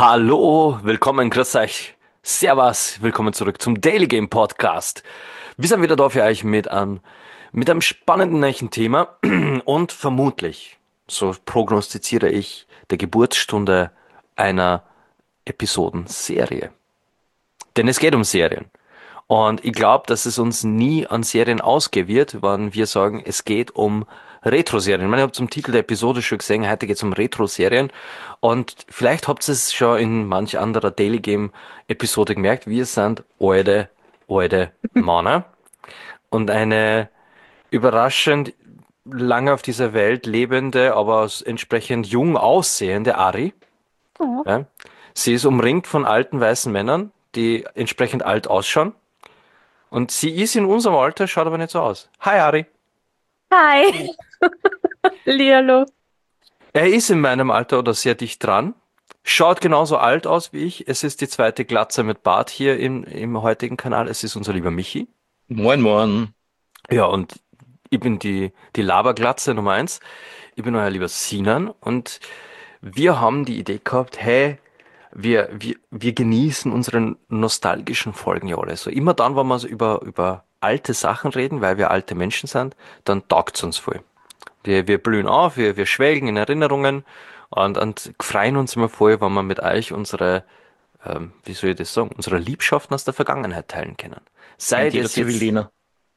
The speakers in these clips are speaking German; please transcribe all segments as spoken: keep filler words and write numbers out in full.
Hallo, willkommen, grüß euch, servus, willkommen zurück zum Daily Game Podcast. Wir sind wieder da für euch mit einem, mit einem spannenden neuen Thema und vermutlich, so prognostiziere ich, der Geburtsstunde einer Episodenserie. Denn es geht um Serien. Und ich glaube, dass es uns nie an Serien ausgehen wird, wenn wir sagen, es geht um Retro-Serien. Ich meine, ihr habt zum Titel der Episode schon gesehen, heute geht es um Retro-Serien. Und vielleicht habt ihr es schon in manch anderer Daily Game-Episode gemerkt, wir sind alte, alte Männer. Und eine überraschend lange auf dieser Welt lebende, aber entsprechend jung aussehende Ari. Oh. Ja. Sie ist umringt von alten weißen Männern, die entsprechend alt ausschauen. Und sie ist in unserem Alter, schaut aber nicht so aus. Hi, Ari. Hi. Hallihallo. Er ist in meinem Alter oder sehr dicht dran. Schaut genauso alt aus wie ich. Es ist die zweite Glatze mit Bart hier im, im heutigen Kanal. Es ist unser lieber Michi. Moin, moin. Ja, und ich bin die, die Laberglatze Nummer eins. Ich bin euer lieber Sinan. Und wir haben die Idee gehabt, hey, wir, wir, wir genießen unsere nostalgischen Folgen ja alle. So immer dann, wenn wir so über, über alte Sachen reden, weil wir alte Menschen sind, dann taugt's uns voll. Wir, wir blühen auf, wir, wir schwelgen in Erinnerungen und, und freuen uns immer voll, wenn wir mit euch unsere, ähm, wie soll ich das sagen, unsere Liebschaften aus der Vergangenheit teilen können. Sei Kennt jeder das jetzt, Zivildiener.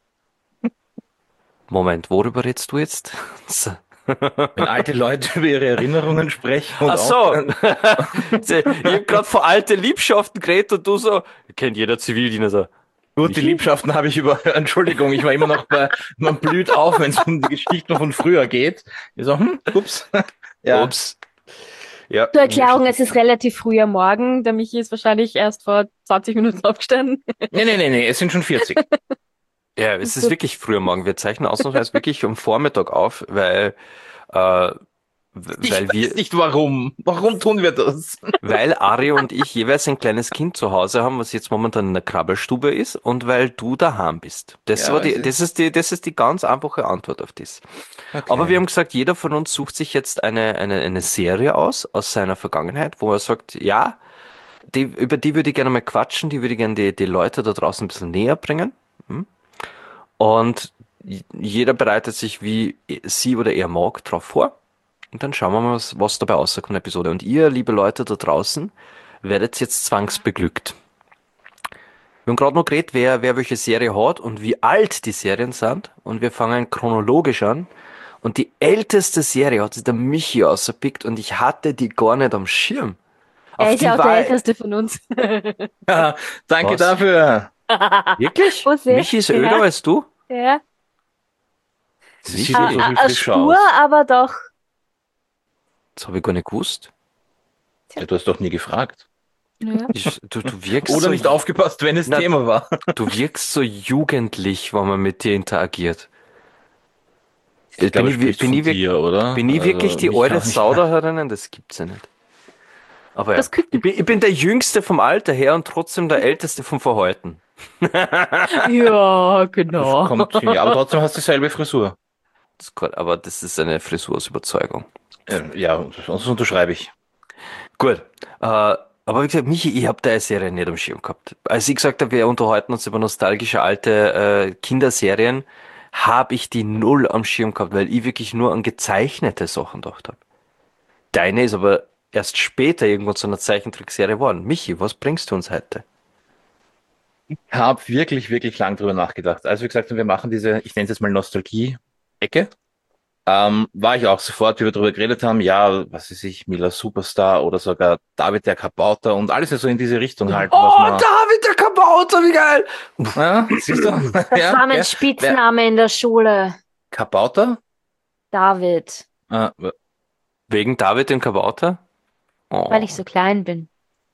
Moment, worüber redest du jetzt? Wenn alte Leute über ihre Erinnerungen sprechen und Ach so, auch, ich hab grad vor alte Liebschaften geredet und du so, kennt jeder Zivildiener so. gut, die Michi? Liebschaften habe ich über, Entschuldigung, ich war immer noch bei, man blüht auf, wenn es um die Geschichten von früher geht. Ich so, hm, ups. Ja, Ups. Ja. Zur Erklärung, es ist relativ früh am Morgen. Der Michi ist wahrscheinlich erst vor zwanzig Minuten aufgestanden. nee, nee, nee, nee, es sind schon vierzig. Ja, es ist wirklich früh am Morgen. Wir zeichnen ausnahmsweise wirklich am Vormittag auf, weil, äh, Ich weil weiß wir, nicht warum. Warum tun wir das? weil Ari und ich jeweils ein kleines Kind zu Hause haben, was jetzt momentan in der Krabbelstube ist, und weil du daheim bist. Das Ja, war die, es das ist- ist die, das ist die ganz einfache Antwort auf das. Okay. Aber wir haben gesagt, jeder von uns sucht sich jetzt eine, eine, eine Serie aus, aus seiner Vergangenheit, wo er sagt, ja, die, über die würde ich gerne mal quatschen, die würde ich gerne die, die Leute da draußen ein bisschen näher bringen. Hm? Und j- jeder bereitet sich, wie sie oder er mag, drauf vor. Und dann schauen wir mal, was, was dabei rauskommt in der Episode. Und ihr, liebe Leute da draußen, werdet jetzt zwangsbeglückt. Wir haben gerade noch geredet, wer, wer welche Serie hat und wie alt die Serien sind. Und wir fangen chronologisch an. Und die älteste Serie hat sich der Michi ausgepickt und ich hatte die gar nicht am Schirm. Er Auf ist die ja auch der war- Älteste von uns. Ja, danke Was? dafür. Wirklich? Oh, sehr. Michi ist Ja. öder als du? Ja. Sie Wie sieht viel? so Ah, viel ah, frischer Spur, aus. aber doch. Das habe ich gar nicht gewusst. Ja, du hast doch nie gefragt. Ja. Ich, du, du wirkst Oder so, nicht aufgepasst, wenn es Na- Thema war. du wirkst so jugendlich, wenn man mit dir interagiert. Ich glaube, bin, ich, spricht bin, von ich, wirk- dir, oder? bin ich wirklich Also, die mich alte kann ich- Sau da herinnen? Das gibt's ja nicht. Aber ja, Das Küken. ich bin, ich bin der Jüngste vom Alter her und trotzdem der Älteste vom Verhalten. Ja, genau. Kommt hin, ja, aber trotzdem hast du dieselbe Frisur. Das ist gut, aber das ist eine Frisur aus Überzeugung. Ähm, ja, sonst unterschreibe ich. Gut, äh, aber wie gesagt, Michi, ich habe deine Serie nicht am Schirm gehabt. Als ich gesagt habe, wir unterhalten uns über nostalgische alte äh, Kinderserien, habe ich die null am Schirm gehabt, weil ich wirklich nur an gezeichnete Sachen gedacht habe. Deine ist aber erst später irgendwo zu einer Zeichentrickserie geworden. Michi, was bringst du uns heute? Ich habe wirklich, wirklich lang drüber nachgedacht. Als wir gesagt haben, wir machen diese, ich nenne es jetzt mal Nostalgie-Ecke, ähm, war ich auch sofort, wie wir darüber geredet haben, ja, was weiß ich, Mila Superstar oder sogar David der Kabauter und alles so in diese Richtung halt. Oh, was man, David der Kabauter, wie geil! ja, siehst du? Das ja, war mein ja. Spitzname in der Schule. Kabauter? David. Äh, Wegen David dem Kabauter? Oh, Weil ich so klein bin.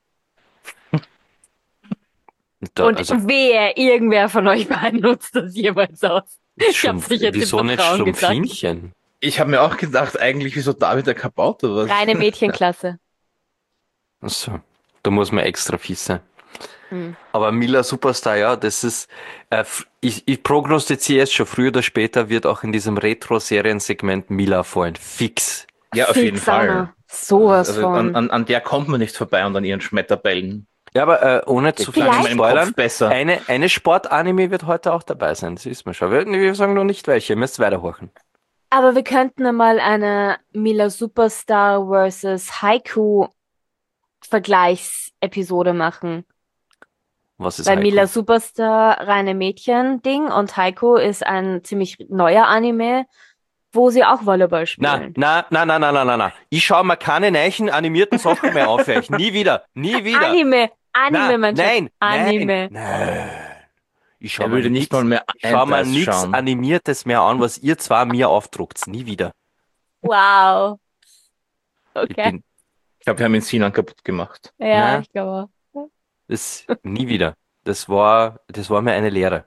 da, Und also, wehe, irgendwer von euch beiden nutzt das jemals aus. Ich Schlumpf- hab's nicht jetzt wieso im nicht Vertrauen gesagt. Schlumpfinchen? ich habe mir auch gedacht, eigentlich, wieso David der Kabauter? Was? Reine Mädchenklasse. Achso, da muss man extra fies sein. Hm. Aber Mila Superstar, ja, das ist, äh, f- ich, ich prognostiziere jetzt schon, früher oder später wird auch in diesem Retro-Serien-Segment Mila fallen. Fix. Ja, auf jeden Fix, Anna. Fall. Sowas Also an, von. an, an der kommt man nicht vorbei und an ihren Schmetterbällen. Ja, aber äh, ohne zu viel Klang in Vielleicht- meinem spoilern, Kopf besser. eine, eine Sportanime wird heute auch dabei sein, das ist mir schon. Wir, wir sagen noch nicht welche, ihr müsst weiterhorchen. Aber wir könnten einmal eine Mila Superstar versus Haiku Vergleichsepisode machen. Was ist Weil Mila Haiku? Superstar reine Mädchen-Ding und Haiku ist ein ziemlich neuer Anime, wo sie auch Volleyball Na, spielen. na, na, na, na, na, na, na. Ich schaue mir keine neuen animierten Sachen mehr auf euch. Nie wieder, nie wieder. Anime, Anime, Na, mein Schatz. nein, Anime. nein, nein. Ich schaue Er mir würde nicht nichts, mal mehr ich schau mir Hentais nichts schauen. Animiertes mehr an, was ihr zwar mir aufdruckt. Nie wieder. Wow. Ich Okay. bin, Ich glaube, wir haben ihn Sinan kaputt gemacht. Ja, Ja. ich glaube auch. das, nie wieder. Das war, das war mir eine Lehre.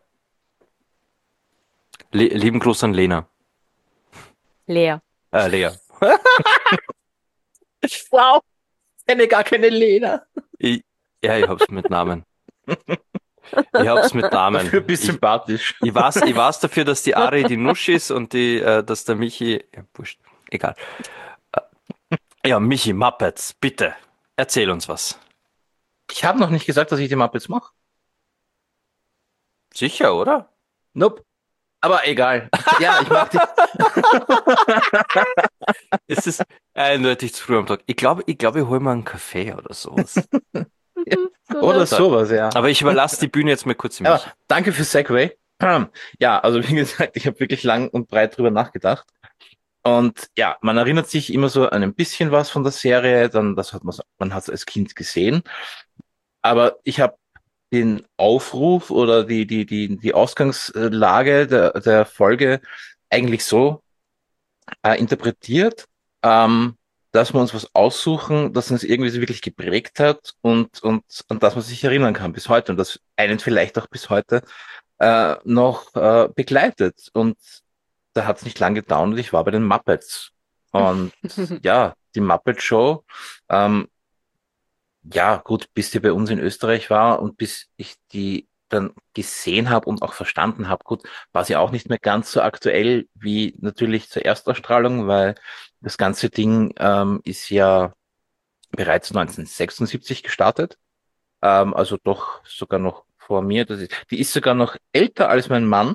Le lieben Gruß an Lena. Lea. Äh, Lea. Wow, kenne gar keine Lena. Ich, ja, ich hab's mit Namen. Ich hab's mit Namen. Dafür bist du Ich, sympathisch. ich weiß, ich weiß dafür, dass die Ari die Nusch ist und die, äh, dass der Michi, ja, wurscht, egal. Äh, ja, Michi, Muppets, bitte, erzähl uns was. Ich habe noch nicht gesagt, dass ich die Muppets mache. Sicher, oder? Nope. Aber egal. Ja, ich mache die. Es ist eindeutig zu früh am Tag. Ich glaube, ich glaube, ich hole mal einen Kaffee oder sowas. Oder sowas, ja. Aber ich überlasse die Bühne jetzt mal kurz dem Aber Michi. danke für Segway. Ja, also wie gesagt, ich habe wirklich lang und breit drüber nachgedacht. Und ja, man erinnert sich immer so an ein bisschen was von der Serie, dann das hat man, man hat es als Kind gesehen. Aber ich habe den Aufruf oder die, die, die, die Ausgangslage der, der Folge eigentlich so äh, interpretiert, ähm, dass wir uns was aussuchen, das uns irgendwie so wirklich geprägt hat und, und an das man sich erinnern kann bis heute und das einen vielleicht auch bis heute äh, noch äh, begleitet. Und da hat es nicht lange gedauert und ich war bei den Muppets. Und ja, die Muppet Show, ähm, ja gut, bis die bei uns in Österreich war und bis ich die dann gesehen habe und auch verstanden habe, gut, war sie auch nicht mehr ganz so aktuell wie natürlich zur Erstausstrahlung, weil das ganze Ding ähm, ist ja bereits neunzehnhundertsechsundsiebzig gestartet, ähm, also doch sogar noch vor mir. Das ist, die ist sogar noch älter als mein Mann,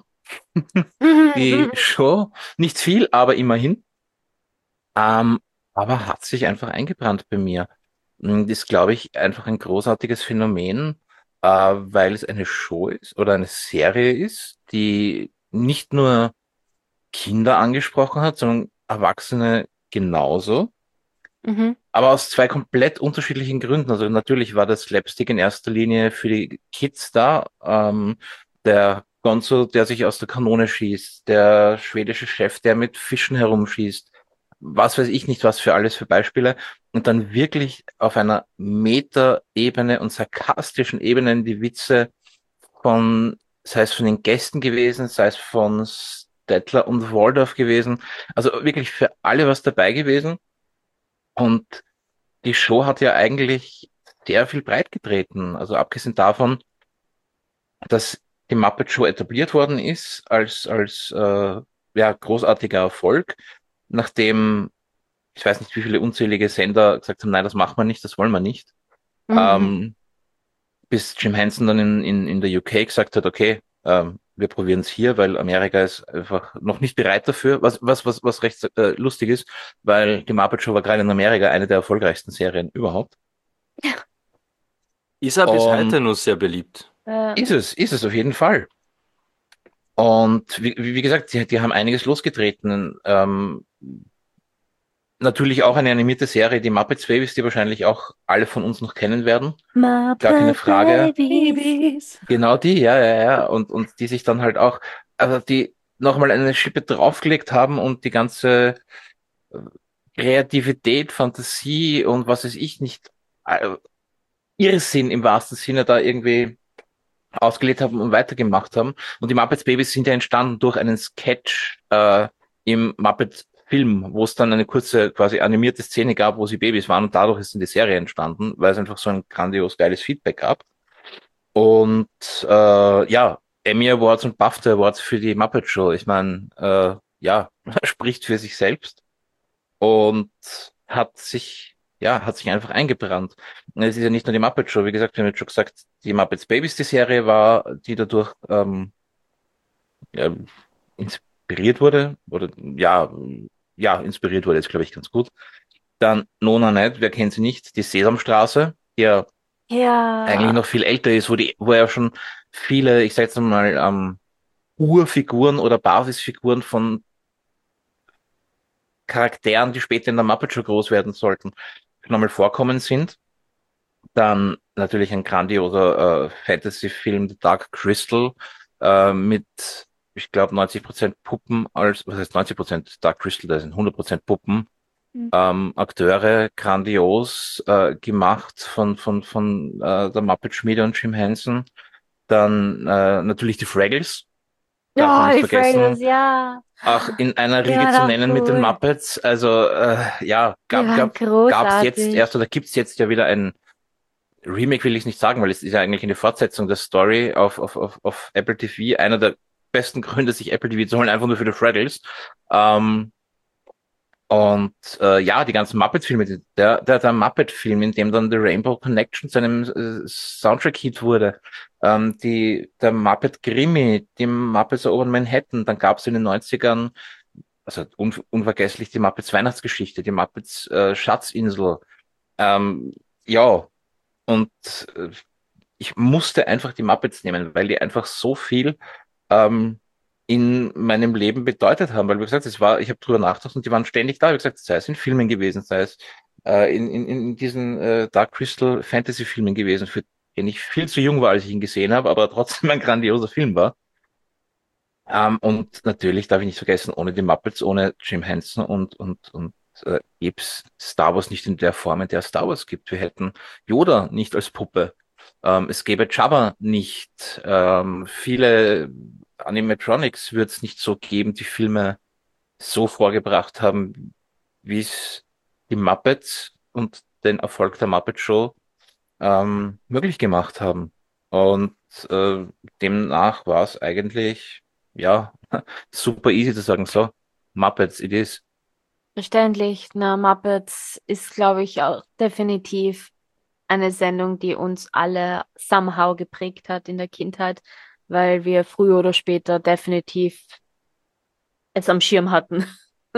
die Show. Nicht viel, aber immerhin. Ähm, aber hat sich einfach eingebrannt bei mir. Und ist, glaube ich, einfach ein großartiges Phänomen, äh, weil es eine Show ist oder eine Serie ist, die nicht nur Kinder angesprochen hat, sondern Erwachsene genauso. Mhm. Aber aus zwei komplett unterschiedlichen Gründen. Also natürlich war das Slapstick in erster Linie für die Kids da. Ähm, der Gonzo, der sich aus der Kanone schießt, der schwedische Chef, der mit Fischen herumschießt, was weiß ich nicht, was für alles für Beispiele. Und dann wirklich auf einer Meta-Ebene und sarkastischen Ebene die Witze von, sei es von den Gästen gewesen, sei es von Stettler und Waldorf gewesen. Also wirklich für alle was dabei gewesen. Und die Show hat ja eigentlich sehr viel breit getreten. Also abgesehen davon, dass die Muppet Show etabliert worden ist als, als äh, ja, großartiger Erfolg, nachdem, ich weiß nicht, wie viele unzählige Sender gesagt haben, nein, das machen wir nicht, das wollen wir nicht. Mhm. Ähm, bis Jim Henson dann in, in, in der U K gesagt hat, okay, ähm, wir probieren es hier, weil Amerika ist einfach noch nicht bereit dafür, was, was, was, was recht äh, lustig ist, weil die Muppet Show war gerade in Amerika eine der erfolgreichsten Serien überhaupt. Ist er bis Und- heute nur sehr beliebt. Äh, Ist es, ist es auf jeden Fall. Und wie, wie wie gesagt, die, die haben einiges losgetreten. Ähm, natürlich auch eine animierte Serie, die Muppets Babies, die wahrscheinlich auch alle von uns noch kennen werden. Muppet Gar keine Frage. Babies. Genau die, ja, ja, ja. Und, und die sich dann halt auch, also die nochmal eine Schippe draufgelegt haben und die ganze äh, Kreativität, Fantasie und was weiß ich nicht, äh, Irrsinn im wahrsten Sinne da irgendwie ausgelebt haben und weitergemacht haben. Und die Muppets Babies sind ja entstanden durch einen Sketch äh, im Muppet Film, wo es dann eine kurze quasi animierte Szene gab, wo sie Babys waren und dadurch ist dann die Serie entstanden, weil es einfach so ein grandios geiles Feedback gab. Und äh, ja, Emmy Awards und BAFTA Awards für die Muppet Show. Ich meine, äh, ja, spricht für sich selbst. Und hat sich, ja, hat sich einfach eingebrannt. Und es ist ja nicht nur die Muppet Show, wie gesagt, wir haben jetzt schon gesagt, die Muppets Babies, die Serie war, die dadurch ähm, ja, inspiriert wurde, oder ja, ja, inspiriert wurde, ist, glaube ich, ganz gut. Dann Nona Ned, wer kennt sie nicht? Die Sesamstraße, die ja eigentlich Ja, noch viel älter ist, wo die, wo ja schon viele, ich sag jetzt mal, ähm, Urfiguren oder Basisfiguren von Charakteren, die später in der Muppet Show groß werden sollten, nochmal vorkommen sind. Dann natürlich ein grandioser äh, Fantasy-Film, The Dark Crystal, äh, mit, ich glaube, neunzig Prozent Puppen als, was heißt neunzig Prozent Dark Crystal, da sind hundert Prozent Puppen. Ähm, Akteure grandios äh, gemacht von, von, von äh, der Muppet-Schmiede und Jim Henson. Dann äh, natürlich die Fraggles, darf man oh, nicht die vergessen. Fraggles, ja. Auch in einer Die Riege zu waren auch nennen mit den cool. Muppets. Also äh, ja, Die gab, waren gab, gab's jetzt großartig. erst oder gibt's jetzt ja wieder ein Remake, will ich nicht sagen, weil es ist ja eigentlich eine Fortsetzung der Story auf, auf, auf, auf Apple T V. Einer der besten Gründe, sich Apple T V zu holen, einfach nur für die Fraggles. Ähm, und äh, ja, die ganzen Muppet-Filme, die- der, der, der Muppet-Film, in dem dann The Rainbow Connection zu einem äh, Soundtrack-Hit wurde, ähm, die, der Muppet Krimi, die Muppets erobern Manhattan, dann gab es in den Neunzigern, also un unvergesslich, die Muppets Weihnachtsgeschichte, die Muppets äh, Schatzinsel. Ähm, ja, und äh, ich musste einfach die Muppets nehmen, weil die einfach so viel ähm, in meinem Leben bedeutet haben. Weil, wie gesagt, es war, ich habe drüber nachgedacht und die waren ständig da. Wie gesagt, sei es in Filmen gewesen, sei es äh, in, in, in diesen äh, Dark Crystal Fantasy Filmen gewesen, für den ich viel zu jung war, als ich ihn gesehen habe, aber trotzdem ein grandioser Film war. Ähm, und natürlich darf ich nicht vergessen, ohne die Muppets, ohne Jim Henson und, und, und äh, gäb's Star Wars nicht in der Form, in der es Star Wars gibt. Wir hätten Yoda nicht als Puppe. Ähm, es gäbe Jabba nicht. Ähm, viele Animatronics wird es nicht so geben, die Filme so vorgebracht haben, wie es die Muppets und den Erfolg der Muppet Show ähm, möglich gemacht haben. Und äh, demnach war es eigentlich, ja, super easy zu sagen, so, Muppets, it is. Verständlich. Na, Muppets ist, glaube ich, auch definitiv eine Sendung, die uns alle somehow geprägt hat in der Kindheit, weil wir früher oder später definitiv es am Schirm hatten.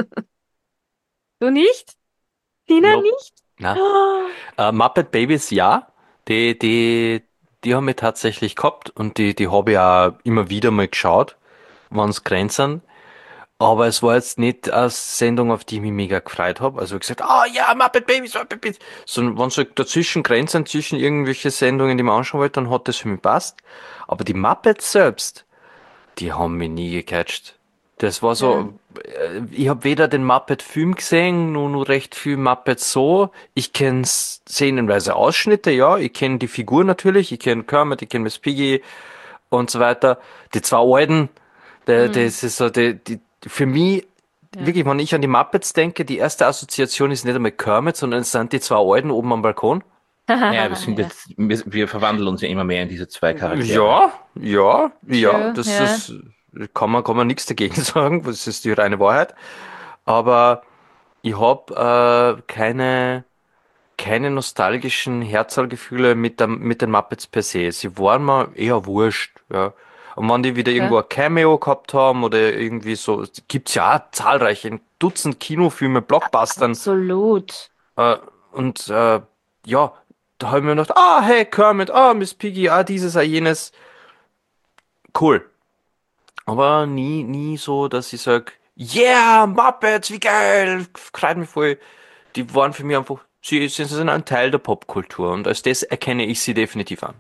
Du nicht? Tina Nope. nicht? Na. Oh. Äh, Muppet Babies, ja. Die, die, die haben wir tatsächlich gehabt und die, die habe ich auch immer wieder mal geschaut, wenn es Grenzen. Aber es war jetzt nicht eine Sendung, auf die ich mich mega gefreut habe. Also gesagt, ah ja, Muppet Babies, Muppet Babies. Sondern wenn so dazwischen Grenzen zwischen irgendwelche Sendungen, die man anschauen wollte, dann hat das für mich passt. Aber die Muppets selbst, die haben mich nie gecatcht. Das war Ja. so, äh, ich habe weder den Muppet-Film gesehen, nur, nur recht viel Muppets so. Ich kenne szenenweise Ausschnitte, ja. Ich kenne die Figur natürlich, ich kenne Kermit, ich kenne Miss Piggy und so weiter. Die zwei Alten, der, Hm. das ist so, die, die, für mich, Ja. wirklich, wenn ich an die Muppets denke, die erste Assoziation ist nicht einmal Kermit, sondern es sind die zwei Alten oben am Balkon. Ja, wir sind Ja. jetzt, wir, wir verwandeln uns ja immer mehr in diese zwei Charaktere. Ja, ja, ja, True, das ja. ist, kann man, kann man nichts dagegen sagen, das ist die reine Wahrheit. Aber ich habe äh, keine, keine nostalgischen Herzalgefühle mit, der, mit den Muppets per se. Sie waren mir eher wurscht, ja. Und wenn die wieder Okay. irgendwo ein Cameo gehabt haben oder irgendwie so, gibt's ja auch zahlreiche, ein Dutzend Kinofilme, Blockbustern, Absolut. äh, und äh, ja, da habe ich mir gedacht, ah, hey, Kermit, ah, Miss Piggy, ah, dieses, ah, jenes, cool. Aber nie, nie so, dass ich sag, yeah, Muppets, wie geil, freut mich voll. Die waren für mich einfach, sie, sie sind ein Teil der Popkultur und als das erkenne ich sie definitiv an.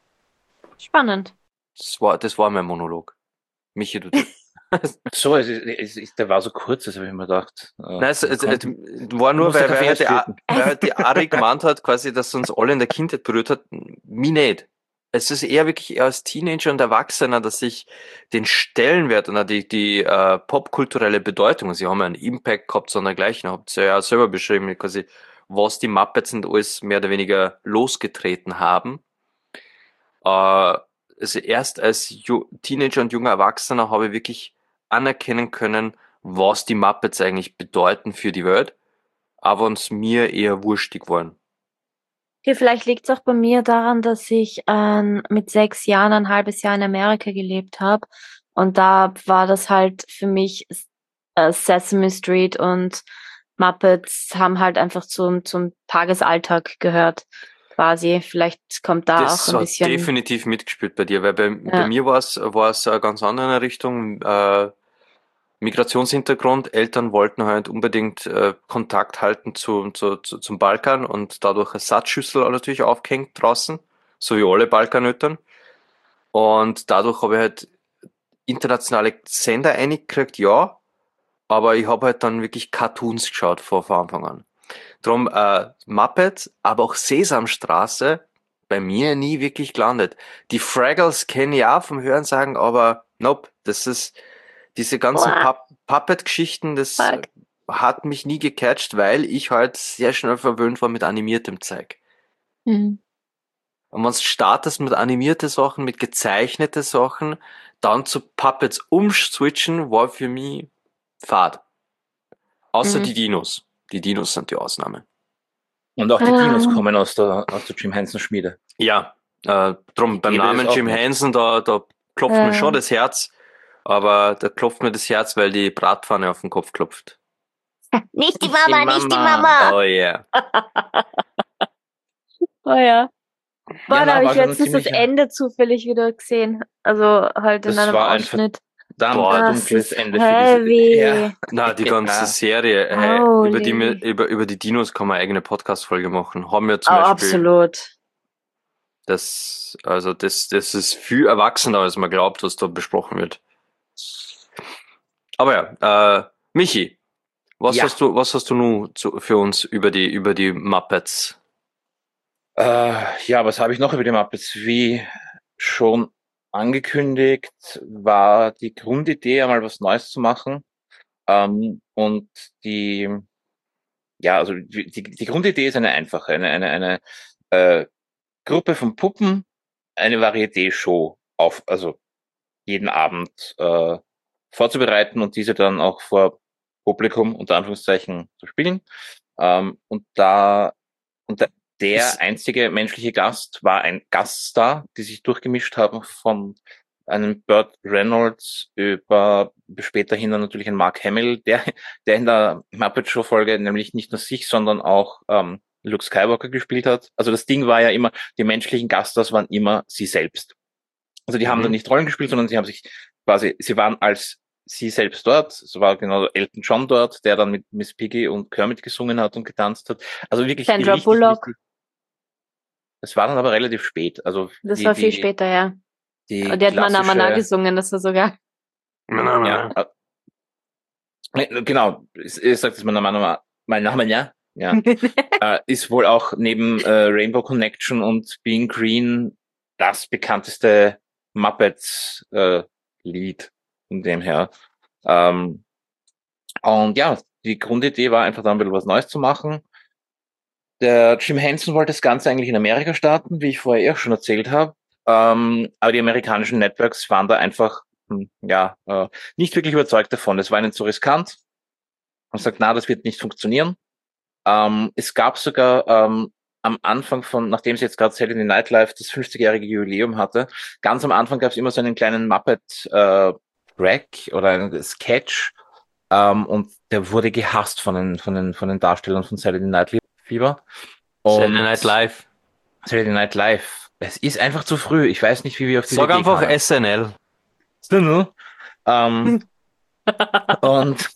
Spannend. Das war, das war mein Monolog. Michi, du darfst. So, es ist, es ist, der war so kurz, das habe ich mir gedacht. Äh, Nein, es, wir es, es konnten, war du nur, musst den weil, weil, Kaffee halt erst die, A- schütten. weil halt die Ari gemeint hat, quasi, dass uns alle in der Kindheit berührt hat. Mich nicht. Es ist eher wirklich eher als Teenager und Erwachsener, dass ich den Stellenwert und auch die, die äh, popkulturelle Bedeutung, sie haben ja einen Impact gehabt, sondern gleichen, habt ihr ja selber beschrieben, quasi, was die Muppets und alles mehr oder weniger losgetreten haben. Äh, also erst als Ju Teenager und junger Erwachsener habe ich wirklich anerkennen können, was die Muppets eigentlich bedeuten für die Welt. auch wenn es mir eher wurstig waren. Okay, vielleicht liegt es auch bei mir daran, dass ich ähm, mit sechs Jahren ein halbes Jahr in Amerika gelebt habe. Und da war das halt für mich äh, Sesame Street und Muppets haben halt einfach zum, zum Tagesalltag gehört, quasi. Vielleicht kommt da auch Das ein hat bisschen, definitiv mitgespielt bei dir, weil bei, bei ja. mir war es war es eine ganz andere Richtung. Äh, Migrationshintergrund, Eltern wollten halt unbedingt äh, Kontakt halten zu, zu, zu, zum Balkan und dadurch eine Satzschüssel natürlich aufgehängt draußen, so wie alle Balkaneltern. Und dadurch habe ich halt internationale Sender eingekriegt, ja, aber ich habe halt dann wirklich Cartoons geschaut von, von Anfang an. Drum äh, Muppets, aber auch Sesamstraße bei mir nie wirklich gelandet. Die Fraggles kenne ich auch vom Hörensagen, aber nope, das ist diese ganzen Boah, Pup Puppet-Geschichten, das fuck. hat mich nie gecatcht, weil ich halt sehr schnell verwöhnt war mit animiertem Zeug. Hm. Und wenn du startest mit animierten Sachen, mit gezeichneten Sachen, dann zu Puppets umswitchen, war für mich fad. Außer Hm. die Dinos. Die Dinos sind die Ausnahme. Und auch die Dinos Ähm, kommen aus der, aus der Jim Henson Schmiede. Ja, äh, drum Die beim gäbe es Namen auch Jim nicht. Henson, da, da klopft mir schon äh, das Herz, aber da klopft mir das Herz, weil die Bratpfanne auf den Kopf klopft. Nicht die Nicht die Mama, nicht die Mama. Mama. Oh yeah. Oh ja. Ja, Boah, da na, habe ich war schon ein letztens das ziemlicher. Ende zufällig wieder gesehen. Also halt in Das einem war ein Ausschnitt. verdammt Boah, Das dunkles ist Ende für diese. Ja. heavy. na, die ganze Ja. Serie, hey, über die, mir- Holy. über, über die Dinos kann man eine eigene Podcast-Folge machen. Haben wir Oh, zum Beispiel, absolut. das, also das, das ist viel erwachsener, als man glaubt, was da besprochen wird. Aber ja, äh, Michi, was Ja. hast du, was hast du nun zu, für uns über die, über die Muppets? Äh, ja, was habe ich noch über die Muppets? Wie schon angekündigt, war die Grundidee, einmal was Neues zu machen. Ähm, und die, ja, also die, die, die Grundidee ist eine einfache, eine, eine, eine äh, Gruppe von Puppen, eine Varieté-Show auf, also jeden Abend äh, vorzubereiten und diese dann auch vor Publikum unter Anführungszeichen zu spielen. Ähm, und da und da, der Ist, einzige menschliche Gast war ein Gaststar, die sich durchgemischt haben von einem Burt Reynolds über späterhin dann natürlich ein Mark Hamill, der, der in der Muppet Show Folge nämlich nicht nur sich, sondern auch ähm, Luke Skywalker gespielt hat. Also das Ding war ja immer, die menschlichen Gaststars waren immer sie selbst. Also die haben dann mhm. nicht Rollen gespielt, sondern sie haben sich quasi, sie waren als sie selbst dort. Es war genau Elton John dort, der dann mit Miss Piggy und Kermit gesungen hat und getanzt hat. Also wirklich die Sandra richtig, Bullock. richtig. Das war dann aber relativ spät. Also Das die, war viel die, später, ja. die Und die hat Mana Mana klassische, gesungen, das war sogar. ja, äh, genau, ich sagt es mein Name, mein Name, ja, ja, äh, ist wohl auch neben äh, Rainbow Connection und Being Green das bekannteste Muppets äh, Lied von dem her. Ähm, und ja, die Grundidee war einfach da ein bisschen was Neues zu machen. Der Jim Henson wollte das Ganze eigentlich in Amerika starten, wie ich vorher eh auch schon erzählt habe. Ähm, aber die amerikanischen Networks waren da einfach, hm, ja, äh, nicht wirklich überzeugt davon. Das war ihnen zu riskant. Und sagt, na, das wird nicht funktionieren. Ähm, es gab sogar ähm, am Anfang von, nachdem sie jetzt gerade Saturday Night Live das fünfzigjährige Jubiläum hatte, ganz am Anfang gab es immer so einen kleinen Muppet äh, Track oder einen Sketch, ähm, und der wurde gehasst von den von den von den Darstellern von Saturday Night Fever Saturday und Night Live. Saturday Night Live. Es ist einfach zu früh. Ich weiß nicht, wie wir auf diese Sag Idee einfach kamen. S N L. Ähm, und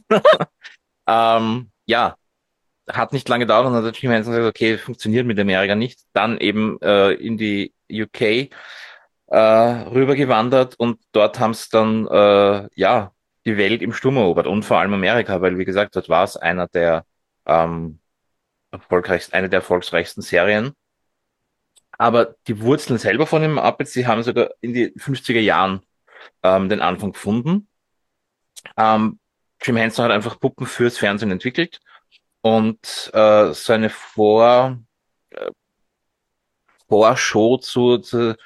ähm, ja, hat nicht lange gedauert und dann hat Jim Henson gesagt, okay, funktioniert mit Amerika nicht. Dann eben äh, in die U K äh, rübergewandert und dort haben es dann äh, ja die Welt im Sturm erobert und vor allem Amerika, weil wie gesagt, dort war es einer der ähm, erfolgreichsten, eine der erfolgreichsten Serien. Aber die Wurzeln selber von den Muppets, die haben sogar in die fünfziger Jahren ähm, den Anfang gefunden. Ähm, Jim Henson hat einfach Puppen fürs Fernsehen entwickelt und äh, seine Vor, Vorshow zu, zu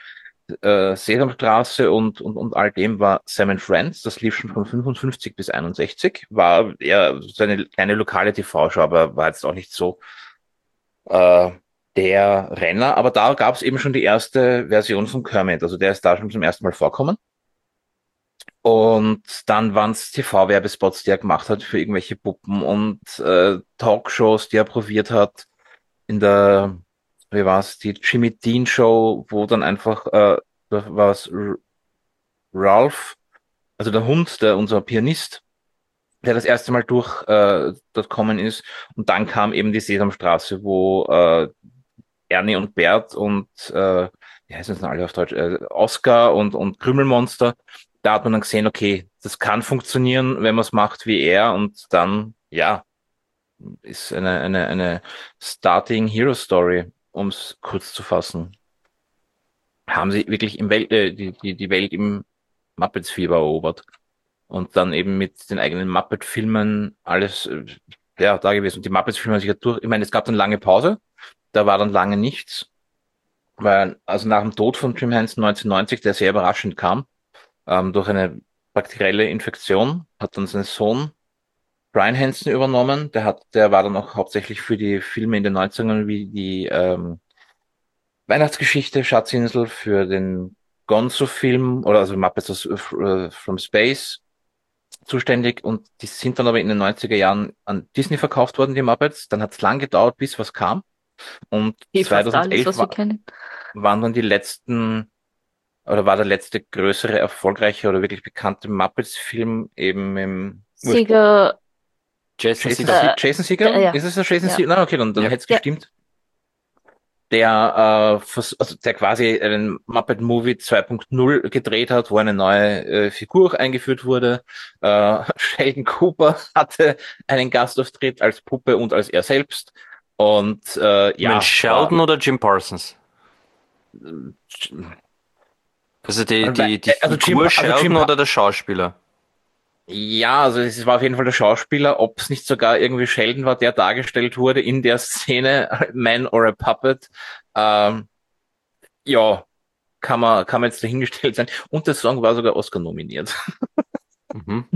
äh, Sesamstraße und, und, und all dem war Sam and Friends. Das lief schon von fünfundfünfzig bis einundsechzig. War eher so eine kleine lokale T V-Show, aber war jetzt auch nicht so äh, der Renner. Aber da gab es eben schon die erste Version von Kermit. Also der ist da schon zum ersten Mal vorkommen. Und dann waren es T V-Werbespots, die er gemacht hat für irgendwelche Puppen und äh, Talkshows, die er probiert hat. In der, wie war's, die Jimmy Dean Show, wo dann einfach, äh, da war es Ralph, also der Hund, der unser Pianist, der das erste Mal durch äh, dort kommen ist. Und dann kam eben die Sesamstraße, wo äh, Ernie und Bert und äh, wie heißen das denn alle auf Deutsch? Äh, Oscar und, und Krümelmonster. Da hat man dann gesehen, okay, das kann funktionieren, wenn man es macht wie er. Und dann, ja, ist eine, eine, eine Starting Hero Story, um es kurz zu fassen. Haben sie wirklich im Welt, äh, die, die, die Welt im Muppets-Fieber erobert. Und dann eben mit den eigenen Muppet-Filmen alles, äh, ja, da gewesen. Und die Muppets-Filme haben sich ja durch, ich meine, es gab dann lange Pause, da war dann lange nichts, weil, also nach dem Tod von Jim Henson neunzehnhundertneunzig, der sehr überraschend kam, ähm, durch eine bakterielle Infektion, hat dann sein Sohn Brian Henson übernommen. Der hat, der war dann auch hauptsächlich für die Filme in den neunzigern wie die ähm, Weihnachtsgeschichte, Schatzinsel, für den Gonzo-Film oder also Muppets aus, äh, from Space zuständig und die sind dann aber in den neunziger Jahren an Disney verkauft worden, die Muppets. Dann hat es lang gedauert, bis was kam. Und Wie fast alles, zweitausendelf was wir wa kennen. waren dann die letzten, oder war der letzte größere, erfolgreiche oder wirklich bekannte Muppets-Film eben im Wurscht. Sieger, Jason Jason, Segel. Se Jason Segel? äh, ja. Ist es der Jason Ja. Segel? Na, okay, dann, dann Ja. hätte es Ja. gestimmt. Der, äh, vers- also der quasi einen Muppet Movie zwei Punkt null gedreht hat, wo eine neue äh, Figur auch eingeführt wurde. Äh, Sheldon Cooper hatte einen Gastauftritt als Puppe und als er selbst. Und äh, Ich meine, ja, Sheldon oder Jim Parsons? war, Also die, die, die also Jim, Figur also Jim, Sheldon oder der Schauspieler? ja, also es war auf jeden Fall der Schauspieler, ob es nicht sogar irgendwie Sheldon war, der dargestellt wurde in der Szene, Man or a Puppet. Ähm, ja, kann man, kann man jetzt dahingestellt sein. Und der Song war sogar Oscar nominiert. Mhm.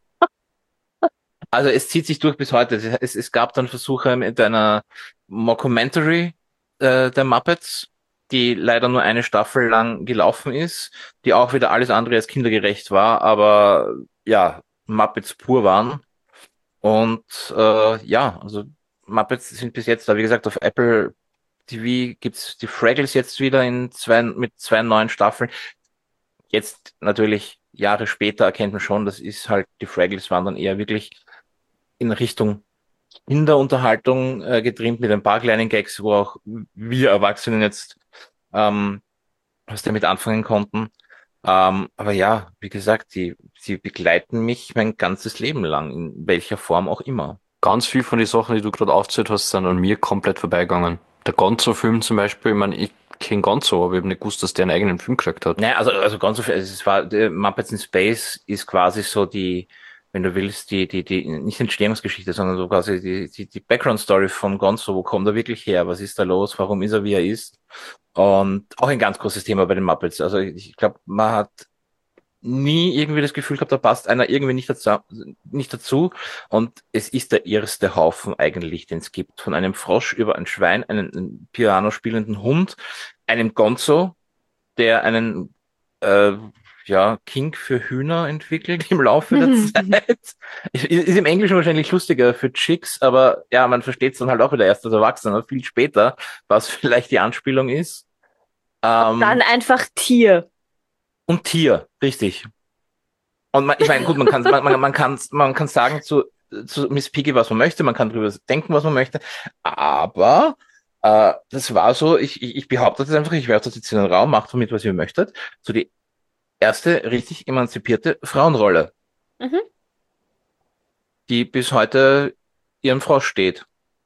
Also es zieht sich durch bis heute. Es, es gab dann Versuche mit einer Mockumentary äh, der Muppets, die leider nur eine Staffel lang gelaufen ist, die auch wieder alles andere als kindergerecht war, aber ja, Muppets pur waren. Und äh, ja, also Muppets sind bis jetzt da, wie gesagt, auf Apple T V gibt's die Fraggles jetzt wieder in zwei, mit zwei neuen Staffeln. Jetzt natürlich Jahre später erkennt man schon, das ist halt, die Fraggles waren dann eher wirklich in Richtung Kinderunterhaltung äh, getrimmt mit ein paar kleinen Gags, wo auch wir Erwachsenen jetzt ähm, was damit anfangen konnten. Ähm, aber ja, wie gesagt, die, sie begleiten mich mein ganzes Leben lang, in welcher Form auch immer. Ganz viel von den Sachen, die du gerade aufgezählt hast, sind an mir komplett vorbeigegangen. Der Gonzo-Film zum Beispiel, ich meine, ich kenne Gonzo, aber ich habe nicht gewusst, dass der einen eigenen Film gekriegt hat. Naja, also, also ganz so viel, also es war, der Muppets in Space ist quasi so die, wenn du willst, die, die, die, nicht Entstehungsgeschichte, sondern so quasi die, die, die Background-Story von Gonzo. Wo kommt er wirklich her? Was ist da los? Warum ist er, wie er ist? Und auch ein ganz großes Thema bei den Muppets. Also ich glaube, man hat nie irgendwie das Gefühl gehabt, da passt einer irgendwie nicht dazu, nicht dazu. Und es ist der erste Haufen eigentlich, den es gibt. Von einem Frosch über ein Schwein, einen, einen Piano spielenden Hund, einem Gonzo, der einen äh, ja, Kink für Hühner entwickelt im Laufe der Zeit. Ist, ist im Englischen wahrscheinlich lustiger für Chicks, aber ja, man versteht es dann halt auch wieder erst als Erwachsener, viel später, was vielleicht die Anspielung ist. Ähm, Dann einfach Tier. und Tier, richtig. Und man, ich meine, gut, man kann, man, man, man kann, man kann sagen zu, zu Miss Piggy, was man möchte, man kann drüber denken, was man möchte, aber äh, das war so, ich, ich, ich behaupte das einfach, ich werfe das jetzt in den Raum, macht damit, was ihr möchtet, so die erste richtig emanzipierte Frauenrolle, Mhm. die bis heute ihrem Frosch steht.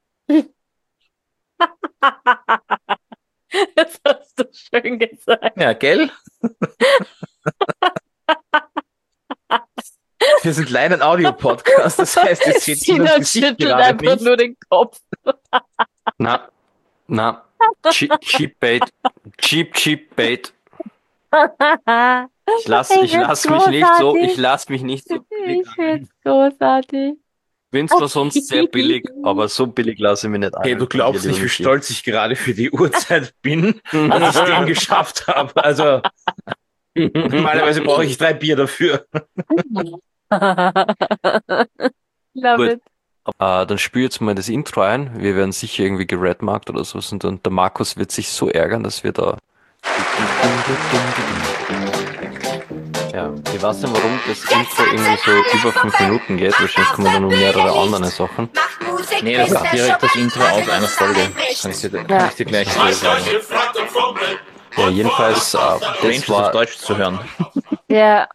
Das hast du schön gesagt. Ja, gell? Wir sind leider ein Audio-Podcast, das heißt, es steht Sina Sinas Gesicht schüttelt gerade einfach nicht. nur den Kopf. Na, na, cheap, cheap bait, cheap, cheap bait. Ich lass, ich Ich find's lass mich nicht so, ich großartig. lass mich nicht so billig Ich ein. find's großartig. Ich bin zwar sonst sehr billig, aber so billig lasse ich mich nicht Hey, du ein von dir, glaubst lieber nicht, wie Michi. stolz ich gerade für die Uhrzeit bin, dass ich den geschafft habe. Also normalerweise brauche ich drei Bier dafür. Love Gut, it. äh, dann spiel jetzt mal das Intro ein. Wir werden sicher irgendwie geredmarkt oder so. Und dann der Markus wird sich so ärgern, dass wir da. Ja, ich weiß nicht, warum das Intro irgendwie so über fünf Minuten geht. Wahrscheinlich kommen da noch mehrere andere Sachen. Nee, das ist direkt das Intro aus einer Folge. Kann ich dir, kann Ja. ich dir gleich so sagen. Ja, jedenfalls, äh, Strange, das das auf war Deutsch zu hören. Ja,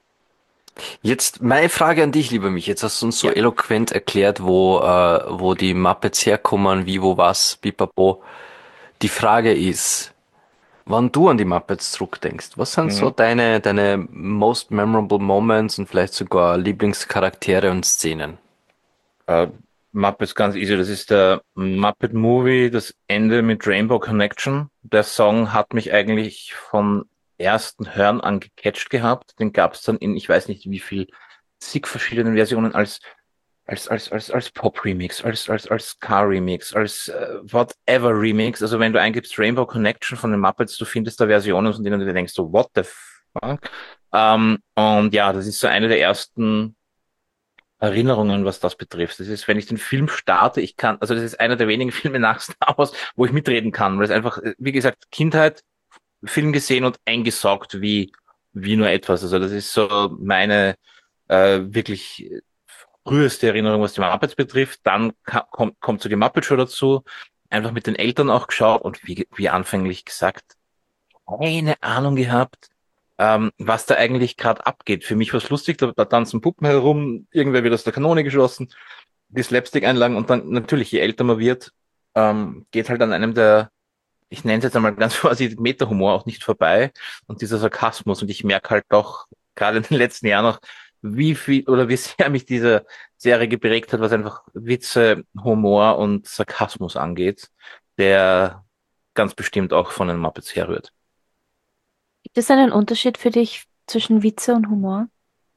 jetzt meine Frage an dich, lieber mich. Jetzt hast du uns so Ja. eloquent erklärt, wo, äh, wo die Muppets herkommen, wie, wo, was, pipapo. Die Frage ist, wann du an die Muppets zurückdenkst, was sind so Mhm. deine, deine most memorable Moments und vielleicht sogar Lieblingscharaktere und Szenen? Äh, Muppets ganz easy. Das ist der Muppet Movie, das Ende mit Rainbow Connection. Der Song hat mich eigentlich von ersten Hören an gecatcht gehabt. Den gab es dann in, ich weiß nicht wie viel, zig verschiedenen Versionen als als als als als Pop Remix, als als als Ska Remix, als äh, whatever Remix. Also wenn du eingibst Rainbow Connection von den Muppets, du findest da Versionen, von denen du dir denkst, so what the fuck? Ähm, und ja, das ist so eine der ersten Erinnerungen, was das betrifft. Das ist, wenn ich den Film starte, ich kann, also das ist einer der wenigen Filme nach Star Wars, wo ich mitreden kann, weil es einfach, äh, wie gesagt, Kindheit, Film gesehen und eingesaugt wie, wie nur etwas. Also das ist so meine äh, wirklich früheste Erinnerung, was die Muppets betrifft. Dann ka- kommt, kommt so die Muppet Show dazu, einfach mit den Eltern auch geschaut und wie, wie anfänglich gesagt, keine Ahnung gehabt, ähm, was da eigentlich gerade abgeht. Für mich war es lustig, da, da tanzen Puppen herum, irgendwer wird aus der Kanone geschossen, die Slapstick-Einlagen und dann natürlich, je älter man wird, ähm, geht halt an einem der, ich nenne es jetzt einmal ganz vorsichtig, Meta-Humor auch nicht vorbei und dieser Sarkasmus und ich merke halt doch, gerade in den letzten Jahren noch, wie viel oder wie sehr mich diese Serie geprägt hat, was einfach Witze, Humor und Sarkasmus angeht, der ganz bestimmt auch von den Muppets herrührt. gibt es einen Unterschied für dich zwischen Witze und Humor?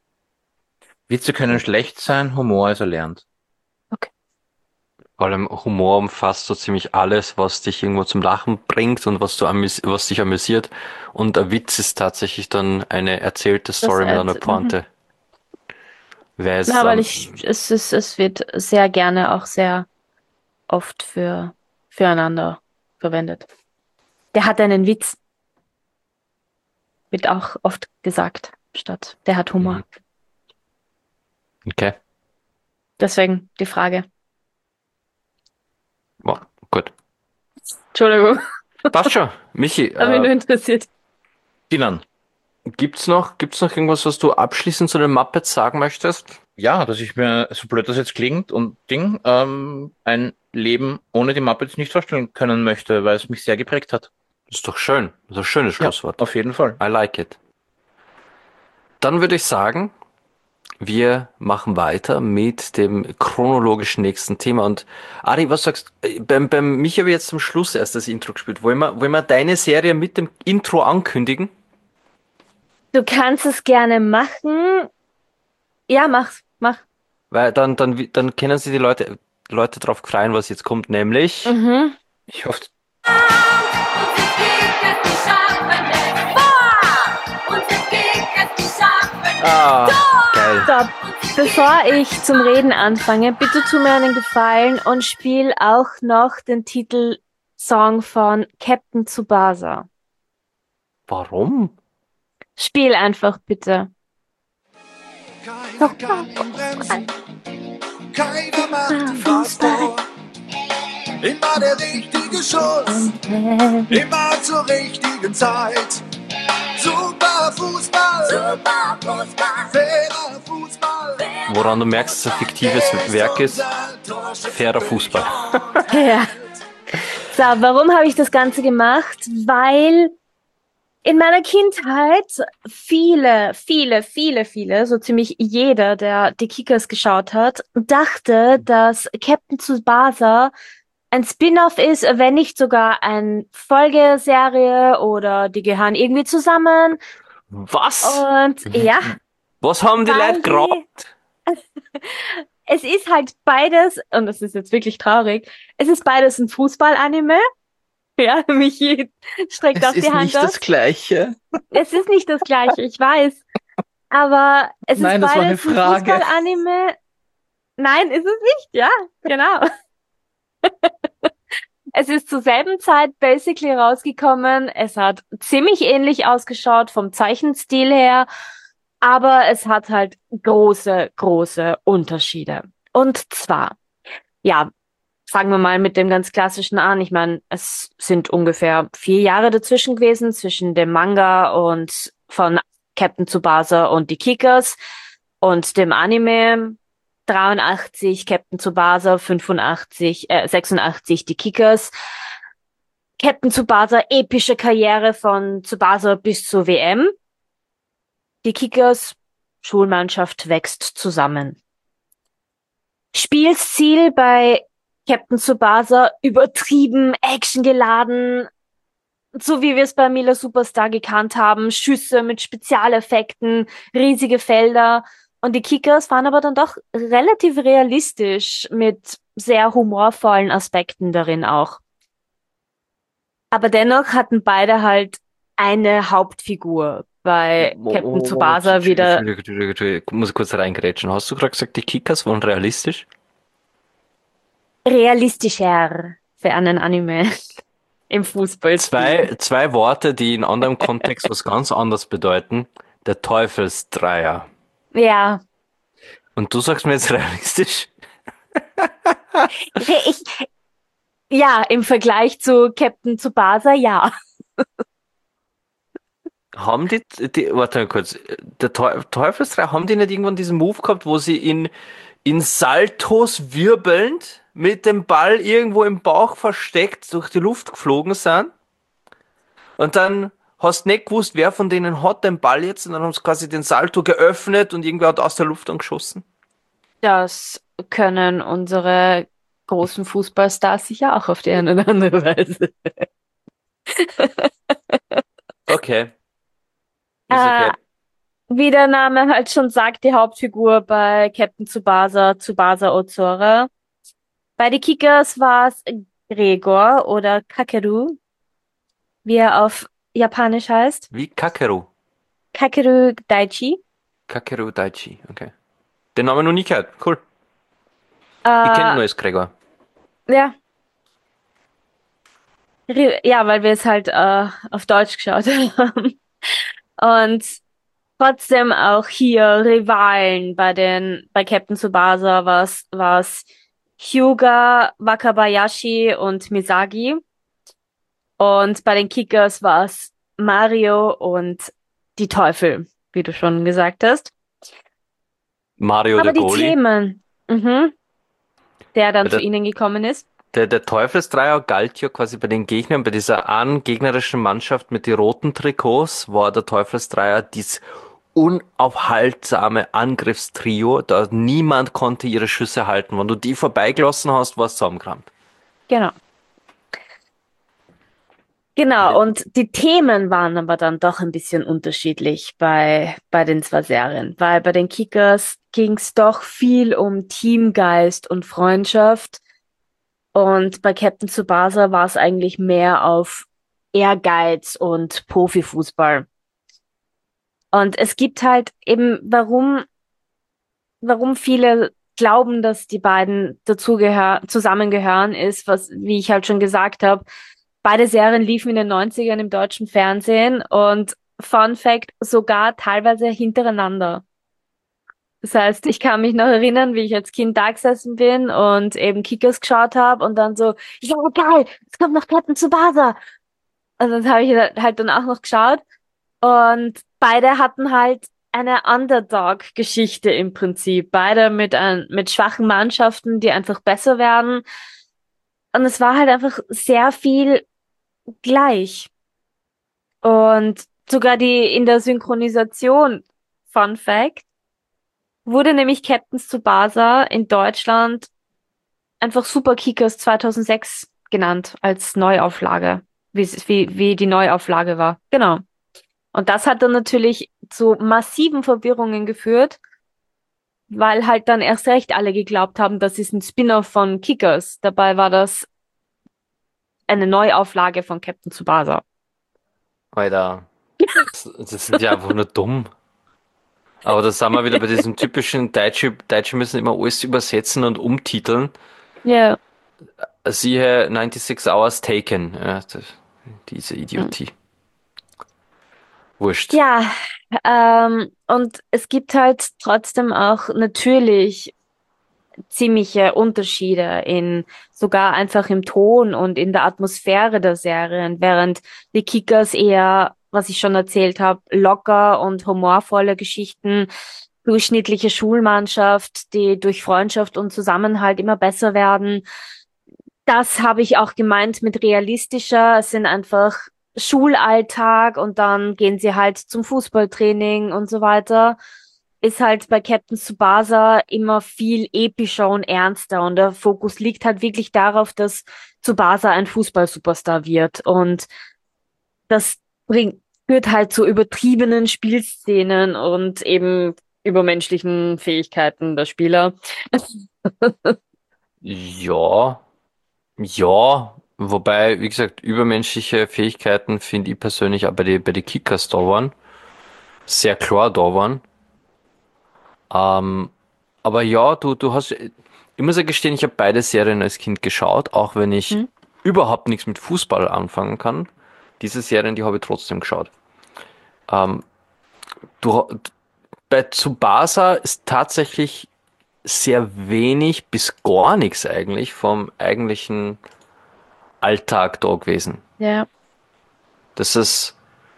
Witze können schlecht sein, Humor ist erlernt. Okay. Vor allem Humor umfasst so ziemlich alles, was dich irgendwo zum Lachen bringt und was du amüs was dich amüsiert. Und ein Witz ist tatsächlich dann eine erzählte Das, Story mit äh, einer mhm. Pointe. Wer ist, Na, weil ähm, ich, es ist, es wird sehr gerne auch sehr oft für, füreinander verwendet. Der hat einen Witz, wird auch oft gesagt, statt der hat Humor. mhm. Okay, Deswegen die Frage. wow, gut. Entschuldigung, Passt schon. Michi, hat mich nur äh, interessiert. Dinan, gibt's noch, gibt's noch irgendwas, was du abschließend zu den Muppets sagen möchtest? ja, dass ich mir, so blöd das jetzt klingt und Ding, ähm, ein Leben ohne die Muppets nicht vorstellen können möchte, weil es mich sehr geprägt hat. Ist doch schön. Das ist ein schönes Ja, Schlusswort. auf jeden Fall. I like it. Dann würde ich sagen, wir machen weiter mit dem chronologisch nächsten Thema. Und Ari, was sagst du? Beim, beim Mich habe ich jetzt zum Schluss erst das Intro gespielt. Wollen wir, wollen wir deine Serie mit dem Intro ankündigen? Du kannst es gerne machen. Ja, mach's, mach. Weil dann, dann, dann können sich die Leute, Leute drauf freuen, was jetzt kommt, nämlich. Mhm. Ich hoffe, Ah, geil. Stopp. Bevor ich zum Reden anfange, bitte tu mir einen Gefallen und spiel auch noch den Titelsong von Captain Tsubasa. Warum? Spiel einfach bitte. Keiner kann ihn bremsen, keiner macht ihm was vor. Immer der richtige Schuss, immer zur richtigen Zeit. Super Fußball, super Fußball, fairer Fußball. Woran du merkst, dass es ein fiktives Werk ist? Fairer Fußball. Ja. So, warum habe ich das Ganze gemacht? Weil in meiner Kindheit viele, viele, viele, viele, so ziemlich jeder, der die Kickers geschaut hat, dachte, dass Captain Tsubasa ein Spin-off ist, wenn nicht sogar eine Folgeserie oder die gehören irgendwie zusammen. Was? Und ja, Was haben die weil Leute geraubt? es ist halt beides, und das ist jetzt wirklich traurig, es ist beides ein Fußball-Anime. Ja, Michi streckt Es auch die ist Hand nicht aus. das Gleiche. Es ist nicht das Gleiche, ich weiß. Aber es Nein, ist das war eine beides ein Frage. Fußball-Anime. Nein, ist es nicht, ja, genau. Es ist zur selben Zeit basically rausgekommen. Es hat ziemlich ähnlich ausgeschaut vom Zeichenstil her, aber es hat halt große, große Unterschiede. Und zwar, ja, fangen wir mal mit dem ganz klassischen an. Ich meine, es sind ungefähr vier Jahre dazwischen gewesen, zwischen dem Manga und von Captain Tsubasa und die Kickers und dem Anime. dreiundachtzig Captain Tsubasa, fünfundachtzig, äh, sechsundachtzig die Kickers. Captain Tsubasa, epische Karriere von Tsubasa bis zur W M. Die Kickers, Schulmannschaft wächst zusammen. Spielsziel bei Captain Tsubasa, übertrieben, actiongeladen, so wie wir es bei Mila Superstar gekannt haben, Schüsse mit Spezialeffekten, riesige Felder. Und die Kickers waren aber dann doch relativ realistisch mit sehr humorvollen Aspekten darin auch. Aber dennoch hatten beide halt eine Hauptfigur. Bei Oh, Captain oh, oh, Tsubasa Entschuldigung, wieder Entschuldigung, Entschuldigung, Entschuldigung. Ich muss kurz reingrätschen. Hast du gerade gesagt, die Kickers waren realistisch? realistischer für einen Anime im Fußball. Zwei, zwei Worte, die in anderem Kontext was ganz anderes bedeuten. Der Teufelsdreier. Ja, Und du sagst mir jetzt realistisch? ich, ja, im Vergleich zu Captain Tsubasa, ja. Haben die, die, warte mal kurz, der Teu- Teufelsdreier, haben die nicht irgendwann diesen Move gehabt, wo sie in, in Saltos wirbelnd mit dem Ball irgendwo im Bauch versteckt durch die Luft geflogen sind? Und dann hast du nicht gewusst, wer von denen hat den Ball jetzt, und dann haben sie quasi den Salto geöffnet und irgendwer hat aus der Luft dann geschossen. Das können unsere großen Fußballstars sicher auch auf die eine oder andere Weise. Okay. Ist Äh, okay. wie der Name halt schon sagt, die Hauptfigur bei Captain Tsubasa, Tsubasa Ozora. Bei den Kickers war es Gregor oder Kakeru, wie er auf Japanisch heißt. Wie Kakeru. Kakeru Daichi. Kakeru Daichi, okay. Den Namen noch nie gehört. Cool. Ich kenne ihn Äh, nur als Gregor. ja. Ri- Ja, weil wir es halt äh, auf Deutsch geschaut haben. Und trotzdem auch hier Rivalen bei den, bei Captain Tsubasa war's, war's Hyuga, Wakabayashi und Misagi. Und bei den Kickers war's Mario und die Teufel, wie du schon gesagt hast. Mario Aber der die Goalie. Themen, mhm, der dann Bei zu der, ihnen gekommen ist. der, der Teufelsdreier galt ja quasi bei den Gegnern, bei dieser einen gegnerischen Mannschaft mit den roten Trikots war der Teufelsdreier dies unaufhaltsame Angriffstrio, da niemand konnte ihre Schüsse halten. Wenn du die vorbeigelassen hast, warst du zusammengekramt. Genau. Genau, und die Themen waren aber dann doch ein bisschen unterschiedlich bei, bei den zwei Serien, weil bei den Kickers ging es doch viel um Teamgeist und Freundschaft und bei Captain Tsubasa war es eigentlich mehr auf Ehrgeiz und Profifußball. Und es gibt halt eben, warum, warum viele glauben, dass die beiden dazugehören, zusammengehören, ist, was, wie ich halt schon gesagt habe, beide Serien liefen in den Neunzigern im deutschen Fernsehen und Fun Fact, sogar teilweise hintereinander. Das heißt, ich kann mich noch erinnern, wie ich als Kind da gesessen bin und eben Kickers geschaut habe und dann so, ja geil, jetzt kommt noch Captain Tsubasa. Und dann habe ich halt dann auch noch geschaut und beide hatten halt eine Underdog-Geschichte im Prinzip. Beide mit, ein, mit schwachen Mannschaften, die einfach besser werden. Und es war halt einfach sehr viel gleich. Und sogar die in der Synchronisation, Fun Fact, wurde nämlich Captain Tsubasa in Deutschland einfach Super Kickers zweitausendsechs genannt als Neuauflage, wie, es- wie, wie die Neuauflage war. Genau. Und das hat dann natürlich zu massiven Verwirrungen geführt, weil halt dann erst recht alle geglaubt haben, das ist ein Spin-off von Kickers. Dabei war das eine Neuauflage von Captain Tsubasa. Alter, das, das sind ja einfach nur dumm. Aber da sind wir wieder bei diesem typischen Deutsche, Deutsche müssen immer alles übersetzen und umtiteln. Ja. Siehe sechsundneunzig Hours Taken. Ja, das, diese Idiotie. Wurscht. Ja, ähm, und es gibt halt trotzdem auch natürlich ziemliche Unterschiede in sogar einfach im Ton und in der Atmosphäre der Serien, während die Kickers eher, was ich schon erzählt habe, locker und humorvolle Geschichten, durchschnittliche Schulmannschaft, die durch Freundschaft und Zusammenhalt immer besser werden. Das habe ich auch gemeint mit realistischer. Es sind einfach Schulalltag und dann gehen sie halt zum Fußballtraining und so weiter. Ist halt bei Captain Tsubasa immer viel epischer und ernster und der Fokus liegt halt wirklich darauf, dass Tsubasa ein Fußballsuperstar wird und das bringt, führt halt zu übertriebenen Spielszenen und eben übermenschlichen Fähigkeiten der Spieler. Ja, ja. Wobei, wie gesagt, übermenschliche Fähigkeiten finde ich persönlich auch bei den bei die Kickers da waren. Sehr klar da waren. Ähm, aber ja, du, du hast, ich muss ja gestehen, ich habe beide Serien als Kind geschaut, auch wenn ich Hm? überhaupt nichts mit Fußball anfangen kann. Diese Serien, die habe ich trotzdem geschaut. Ähm, du, bei Tsubasa ist tatsächlich sehr wenig bis gar nichts eigentlich vom eigentlichen Alltag da gewesen. Ja, Das ist,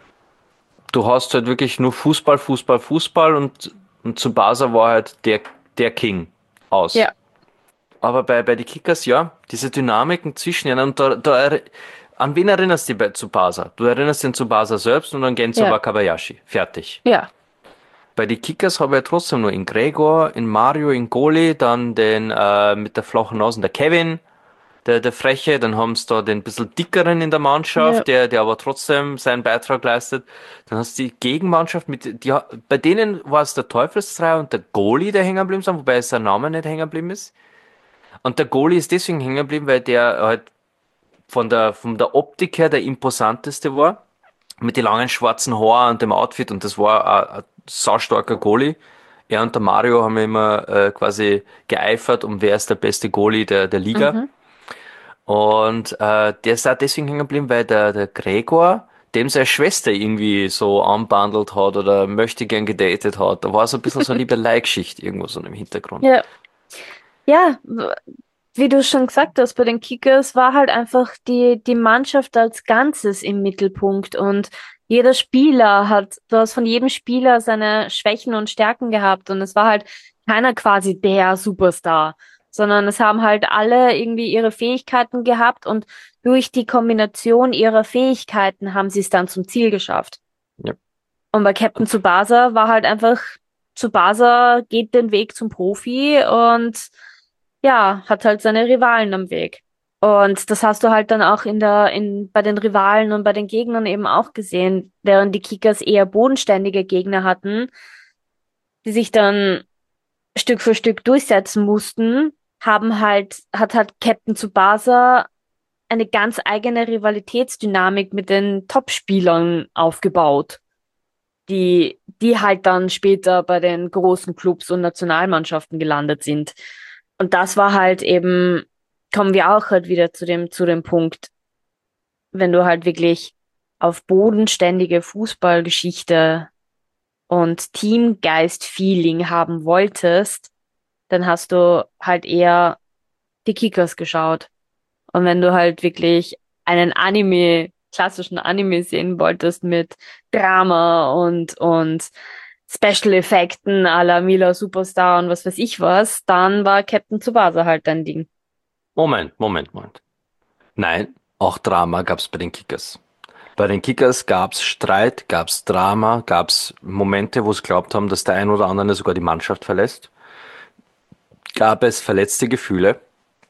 du hast halt wirklich nur Fußball, Fußball, Fußball und, und Tsubasa war halt der, der King aus. ja, Aber bei, bei den Kickers, ja, diese Dynamiken zwischen ihnen, und da, da, erri- an wen erinnerst du dich bei Tsubasa? Du erinnerst dich an Tsubasa selbst und an Genzo ja, Wakabayashi. Fertig. ja, Bei den Kickers habe ich ja trotzdem nur in Gregor, in Mario, in Goli, dann den äh, mit der flachen Nase, der Kevin, der, der Freche, dann haben sie da den bisschen dickeren in der ja, Mannschaft, der, der aber trotzdem seinen Beitrag leistet. Dann hast du die Gegenmannschaft mit, die, bei denen war es der Teufelsdreier und der Goalie, der hängen geblieben sind, wobei sein Name nicht hängen geblieben ist. Und der Goalie ist deswegen hängen geblieben, weil der halt von der, von der Optik her der imposanteste war. Mit den langen schwarzen Haaren und dem Outfit. Und das war ein, ein saustarker Goalie. Er und der Mario haben immer äh, quasi geeifert, um wer ist der beste Goalie der, der Liga. mhm. Und äh, der ist auch deswegen hängen geblieben, weil der, der Gregor dem seine Schwester irgendwie so anbandelt hat oder möchte gern gedatet hat. Da war so ein bisschen so eine Liebelei-Geschichte irgendwo so im Hintergrund. Ja, ja, w- wie du schon gesagt hast, bei den Kickers war halt einfach die, die Mannschaft als Ganzes im Mittelpunkt und jeder Spieler hat, du hast von jedem Spieler seine Schwächen und Stärken gehabt und es war halt keiner quasi der Superstar, sondern es haben halt alle irgendwie ihre Fähigkeiten gehabt und durch die Kombination ihrer Fähigkeiten haben sie es dann zum Ziel geschafft. Ja. Und bei Captain Tsubasa war halt einfach, Tsubasa geht den Weg zum Profi und ja, hat halt seine Rivalen am Weg. Und das hast du halt dann auch in der, in, bei den Rivalen und bei den Gegnern eben auch gesehen, während die Kickers eher bodenständige Gegner hatten, die sich dann Stück für Stück durchsetzen mussten, haben halt, hat halt Captain Tsubasa eine ganz eigene Rivalitätsdynamik mit den Topspielern aufgebaut, die, die halt dann später bei den großen Clubs und Nationalmannschaften gelandet sind. Und das war halt eben, kommen wir auch halt wieder zu dem, zu dem Punkt, wenn du halt wirklich auf bodenständige Fußballgeschichte und Teamgeist-Feeling haben wolltest, dann hast du halt eher die Kickers geschaut. Und wenn du halt wirklich einen Anime, klassischen Anime sehen wolltest mit Drama und, und Special Effekten à la Mila Superstar und was weiß ich was, dann war Captain Tsubasa halt dein Ding. Moment, Moment, Moment. Nein, auch Drama gab's bei den Kickers. Bei den Kickers gab's Streit, gab's Drama, gab's Momente, wo sie glaubt haben, dass der ein oder andere sogar die Mannschaft verlässt. Gab es verletzte Gefühle.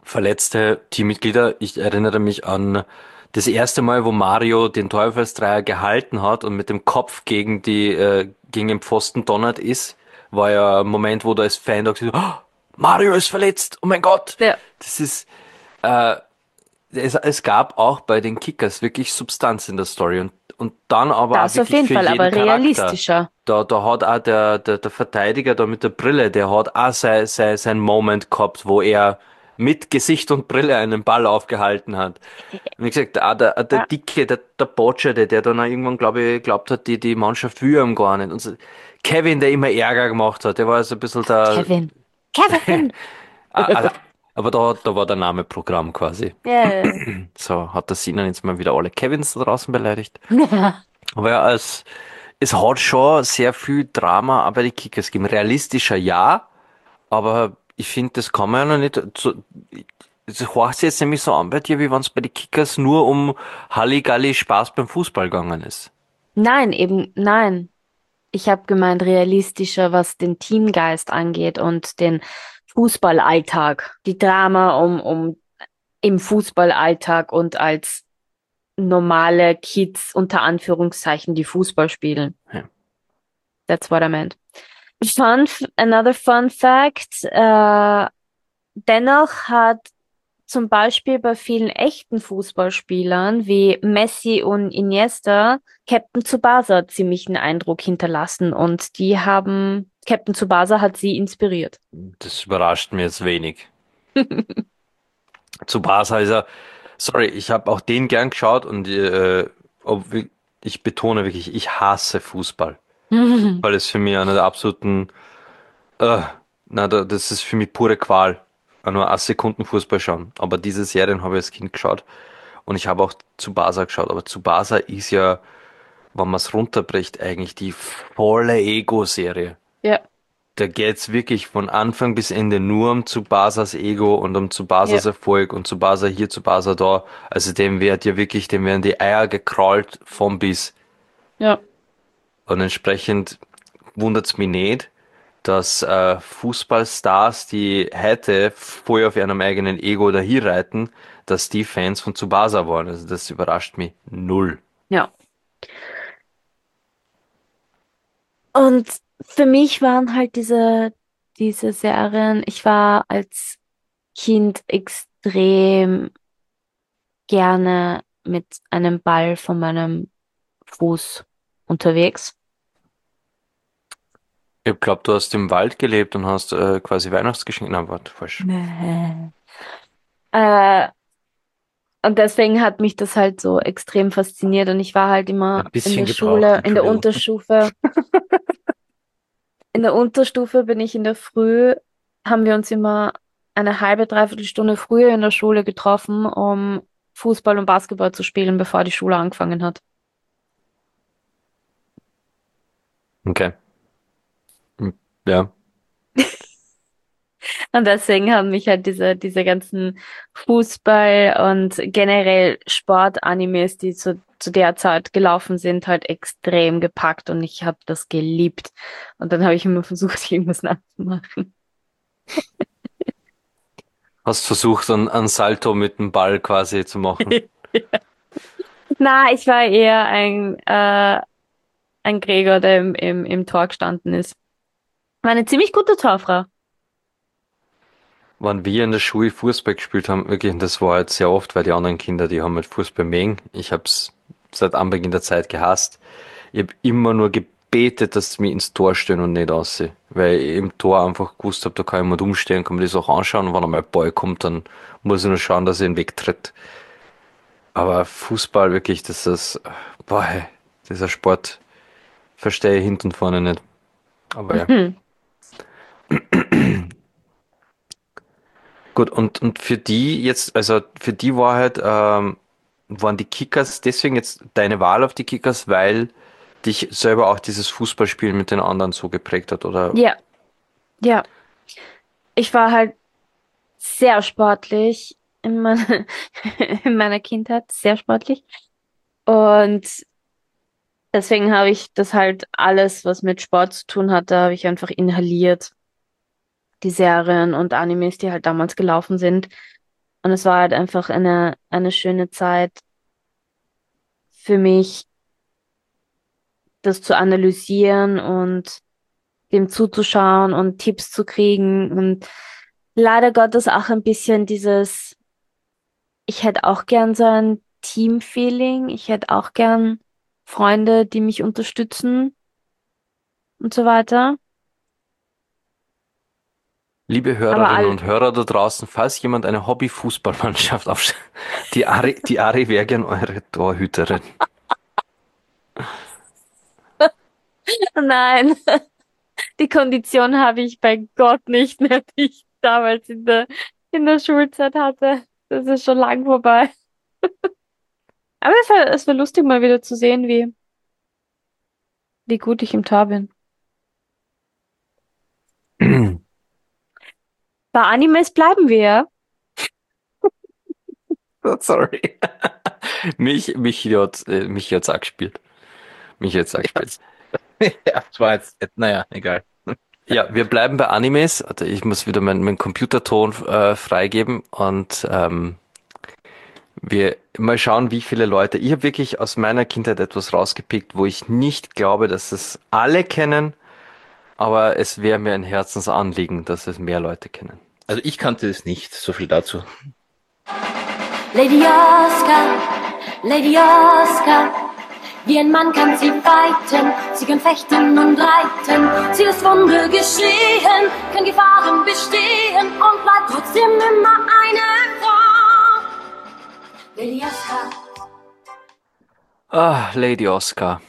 verletzte Teammitglieder. Ich erinnere mich an das erste Mal, wo Mario den Teufelsdreier gehalten hat und mit dem Kopf gegen die, äh, gegen den Pfosten donnert ist, war ja ein Moment, wo du als Fan da gesagt hast, oh, Mario ist verletzt, oh mein Gott. Ja. Das ist, äh, es, es gab auch bei den Kickers wirklich Substanz in der Story und, und dann aber auch Das auf wirklich jeden für Fall, jeden aber Charakter. realistischer. Da, da hat auch der, der, der Verteidiger da mit der Brille, der hat auch sein, sein, sein Moment gehabt, wo er mit Gesicht und Brille einen Ball aufgehalten hat. Wie gesagt, auch der, der Ja. Dicke, der, der Botscherte, der dann auch irgendwann, glaube ich, glaubt hat, die, die Mannschaft will ihm gar nicht. Und so, Kevin, der immer Ärger gemacht hat, der war so ein bisschen der, Kevin. Kevin! also, aber da, da war der Name Programm quasi. Ja. So, hat der Sinan jetzt mal wieder alle Kevins da draußen beleidigt. Ja. Aber ja, es, es hat schon sehr viel Drama auch bei den Kickers gegeben. Realistischer ja, aber ich finde, das kann man ja noch nicht. So, das hört sich jetzt nämlich so an bei dir, wie wenn es bei den Kickers nur um Halligalli Spaß beim Fußball gegangen ist. Nein, eben, nein. Ich habe gemeint, realistischer, was den Teamgeist angeht und den Fußballalltag. Die Drama um, um im Fußballalltag und als normale Kids unter Anführungszeichen, die Fußball spielen. Ja. That's what I meant. Fun, another fun fact. Äh, dennoch hat zum Beispiel bei vielen echten Fußballspielern wie Messi und Iniesta Captain Tsubasa ziemlich einen Eindruck hinterlassen und die haben, Captain Tsubasa hat sie inspiriert. Das überrascht mir jetzt wenig. Zu Barca ist er, sorry, ich habe auch den gern geschaut und äh, ob, ich betone wirklich, ich hasse Fußball. Weil es für mich einer der absoluten, äh, na, da, das ist für mich pure Qual. Nur acht Sekunden Fußball schauen. Aber diese Serien habe ich als Kind geschaut. Und ich habe auch Tsubasa geschaut. Aber Tsubasa ist ja, wenn man es runterbricht, eigentlich die volle Ego-Serie. Ja, Da geht's wirklich von Anfang bis Ende nur um Tsubasas Ego und um Tsubasas Ja. Erfolg und Tsubasa hier, Tsubasa da. Also dem wird ja wirklich, dem werden die Eier gekrallt vom Biss. ja, Und entsprechend wundert's mich nicht, dass äh, Fußballstars, die heute voll auf ihrem eigenen Ego dahin reiten, dass die Fans von Tsubasa waren. Also das überrascht mich null. ja. Und für mich waren halt diese, diese Serien, ich war als Kind extrem gerne mit einem Ball von meinem Fuß unterwegs. Ich glaube, du hast im Wald gelebt und hast äh, quasi Weihnachtsgeschenke. Nein, warte, falsch. Äh, und deswegen hat mich das halt so extrem fasziniert und ich war halt immer Ein bisschen in der gebraucht, Schule, in der Entschuldigung. Unterstufe. In der Unterstufe bin ich in der Früh, haben wir uns immer eine halbe, dreiviertel Stunde früher in der Schule getroffen, um Fußball und Basketball zu spielen, bevor die Schule angefangen hat. Okay. Hm, ja. Und deswegen haben mich halt diese, diese ganzen Fußball- und generell Sport-Animes, die zu, zu der Zeit gelaufen sind, halt extrem gepackt und ich habe das geliebt. Und dann habe ich immer versucht, irgendwas nachzumachen. Hast versucht, einen, einen Salto mit dem Ball quasi zu machen. Na, ich war eher ein, äh, ein Gregor, der im, im, im Tor gestanden ist. War eine ziemlich gute Torfrau. Wenn wir in der Schule Fußball gespielt haben, wirklich, und das war halt sehr oft, weil die anderen Kinder, die haben mit Fußball mögen. Ich hab's seit Anbeginn der Zeit gehasst. Ich hab immer nur gebetet, dass sie mich ins Tor stellen und nicht aussehe. Weil ich im Tor einfach gewusst habe, da kann ich mal umstehen, kann mir das auch anschauen und wenn einmal ein Ball kommt, dann muss ich nur schauen, dass ich ihn wegtritt. Aber Fußball wirklich, das ist, boah, hey, dieser Sport verstehe ich hinten und vorne nicht. Aber ja. Hm. Gut, und, und für die jetzt, also für die war halt, ähm, waren die Kickers deswegen jetzt deine Wahl auf die Kickers, weil dich selber auch dieses Fußballspielen mit den anderen so geprägt hat, oder? Ja, ja. Ich war halt sehr sportlich in meiner, in meiner Kindheit, sehr sportlich. Und deswegen habe ich das halt alles, was mit Sport zu tun hatte, habe ich einfach inhaliert. Die Serien und Animes, die halt damals gelaufen sind. Und es war halt einfach eine, eine schöne Zeit für mich, das zu analysieren und dem zuzuschauen und Tipps zu kriegen. Und leider Gottes auch ein bisschen dieses, ich hätte auch gern so ein Team-Feeling. Ich hätte auch gern Freunde, die mich unterstützen und so weiter. Liebe Aber Hörerinnen all, und Hörer da draußen, falls jemand eine Hobby-Fußballmannschaft aufstellt, die Ari, die Ari wäre gern eure Torhüterin. nein, die Kondition habe ich bei Gott nicht mehr, die ich damals in der, in der Schulzeit hatte. Das ist schon lang vorbei. Aber es war, es war lustig, mal wieder zu sehen, wie, wie gut ich im Tor bin. Bei Animes bleiben wir, ja? Sorry. Mich, mich hat, äh, mich hat's auch gespielt. Mich hat's auch gespielt. Ja, das war jetzt, naja, egal. Ja, wir bleiben bei Animes. Also ich muss wieder meinen mein Computerton äh, freigeben und ähm, wir mal schauen, wie viele Leute. Ich habe wirklich aus meiner Kindheit etwas rausgepickt, wo ich nicht glaube, dass es alle kennen, aber es wäre mir ein Herzensanliegen, dass es mehr Leute kennen. Also ich kannte es nicht, so viel dazu. Lady Oscar, Lady Oscar, wie ein Mann kann sie fighten, sie kann fechten und reiten, sie lässt Wunder geschehen, kann Gefahren bestehen und bleibt trotzdem immer eine Frau. Lady Oscar. Ah, Lady Oscar.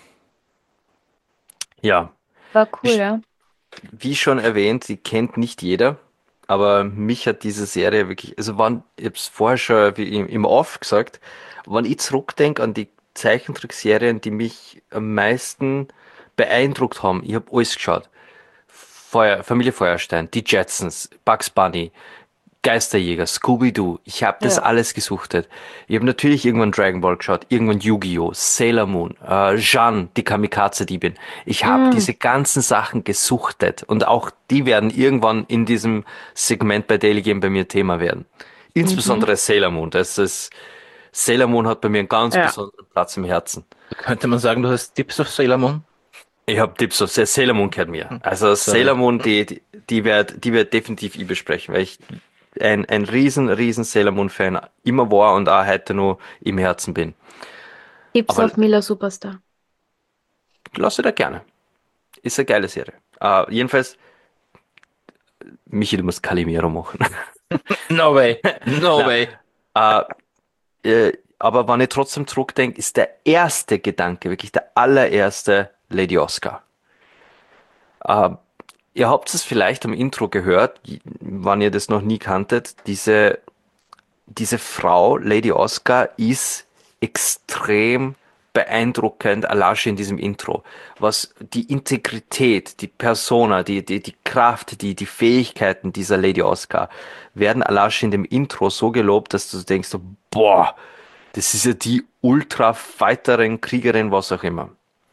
Ja, War cool, ja. wie schon erwähnt, die kennt nicht jeder, aber mich hat diese Serie wirklich, also wann, ich habe es vorher schon wie im, im Off gesagt, wenn ich zurückdenke an die Zeichentrickserien, die mich am meisten beeindruckt haben, ich habe alles geschaut. Feuer, Familie Feuerstein, die Jetsons, Bugs Bunny, Geisterjäger, Scooby-Doo. Ich habe das Ja. alles gesuchtet. Ich habe natürlich irgendwann Dragon Ball geschaut, irgendwann Yu-Gi-Oh!, Sailor Moon, äh, Jeanne, die Kamikaze-Diebin. Ich habe Mm. diese ganzen Sachen gesuchtet und auch die werden irgendwann in diesem Segment bei Daily Game bei mir Thema werden. Insbesondere Sailor Moon. Das ist, Sailor Moon hat bei mir einen ganz Ja. besonderen Platz im Herzen. Könnte man sagen, du hast Tipps auf Sailor Moon? Ich habe Tipps auf Sailor Moon gehört mir. Also Sorry. Sailor Moon, die, die, die wird, die wird definitiv ich besprechen, weil ich ein, ein riesen, riesen Sailor Moon Fan immer war und auch heute noch im Herzen bin. Tipps Aber- auf Mila Superstar. Lass ich da gerne. Ist eine geile Serie. Uh, jedenfalls, Michi, du musst Calimero machen. No way, no Na. way. uh, äh, aber wenn ich trotzdem zurückdenke, ist der erste Gedanke, wirklich der allererste Lady Oscar. Uh, ihr habt es vielleicht am Intro gehört, wenn ihr das noch nie kanntet, diese diese Frau, Lady Oscar, ist extrem beeindruckend, allein schon in diesem Intro. Was die Integrität, die Persona, die, die, die Kraft, die, die Fähigkeiten dieser Lady Oscar werden allein schon in dem Intro so gelobt, dass du denkst, so, boah, das ist ja die Ultra-Fighterin, Kriegerin, was auch immer.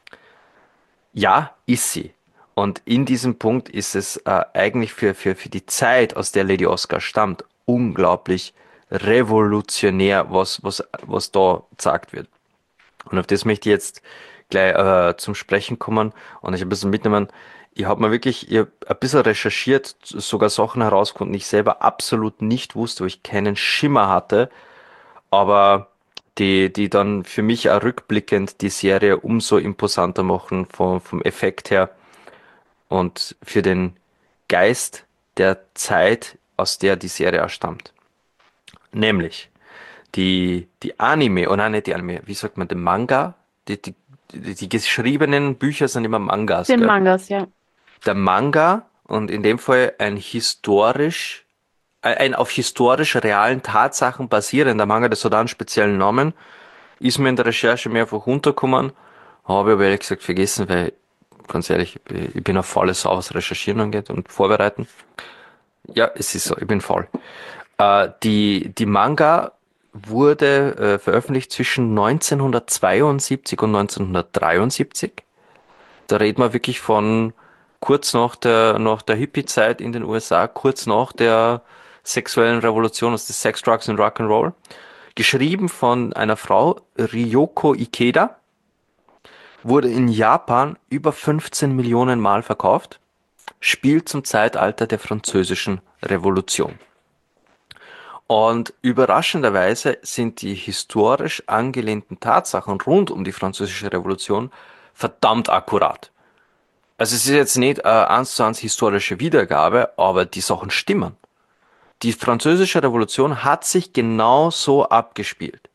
Ja, ist sie. Und in diesem Punkt ist es äh, eigentlich für, für, für die Zeit, aus der Lady Oscar stammt, unglaublich revolutionär, was, was, was da gesagt wird. Und auf das möchte ich jetzt gleich äh, zum Sprechen kommen und ich ein bisschen mitnehmen. Ich habe mir wirklich ich hab ein bisschen recherchiert, sogar Sachen herausgefunden, die ich selber absolut nicht wusste, wo ich keinen Schimmer hatte, aber die, die dann für mich auch rückblickend die Serie umso imposanter machen vom, vom Effekt her und für den Geist der Zeit, aus der die Serie auch stammt. Nämlich die, die Anime, oh nein, nicht die Anime, wie sagt man, den Manga? Die, die, die, die geschriebenen Bücher sind immer Mangas, Den gell? Mangas, ja. Der Manga und in dem Fall ein historisch, ein ein auf historisch realen Tatsachen basierender Manga, das hat auch einen speziellen Namen, ist mir in der Recherche mehrfach runtergekommen, habe aber ehrlich gesagt vergessen, weil, ganz ehrlich, ich bin auf faule Sau, was Recherchieren angeht und Vorbereiten. Ja, es ist so, ich bin faul. Äh, die, die Manga wurde äh, veröffentlicht zwischen neunzehnhundertzweiundsiebzig und neunzehnhundertdreiundsiebzig. Da reden wir wirklich von kurz nach der, nach der Hippie-Zeit in den U S A, kurz nach der sexuellen Revolution, das ist Sex, Drugs und Rock'n'Roll. Geschrieben von einer Frau, Ryoko Ikeda, wurde in Japan über fünfzehn Millionen Mal verkauft, spielt zum Zeitalter der Französischen Revolution. Und überraschenderweise sind die historisch angelehnten Tatsachen rund um die Französische Revolution verdammt akkurat. Also es ist jetzt nicht äh, eins zu eins historische Wiedergabe, aber die Sachen stimmen. Die Französische Revolution hat sich genau so abgespielt.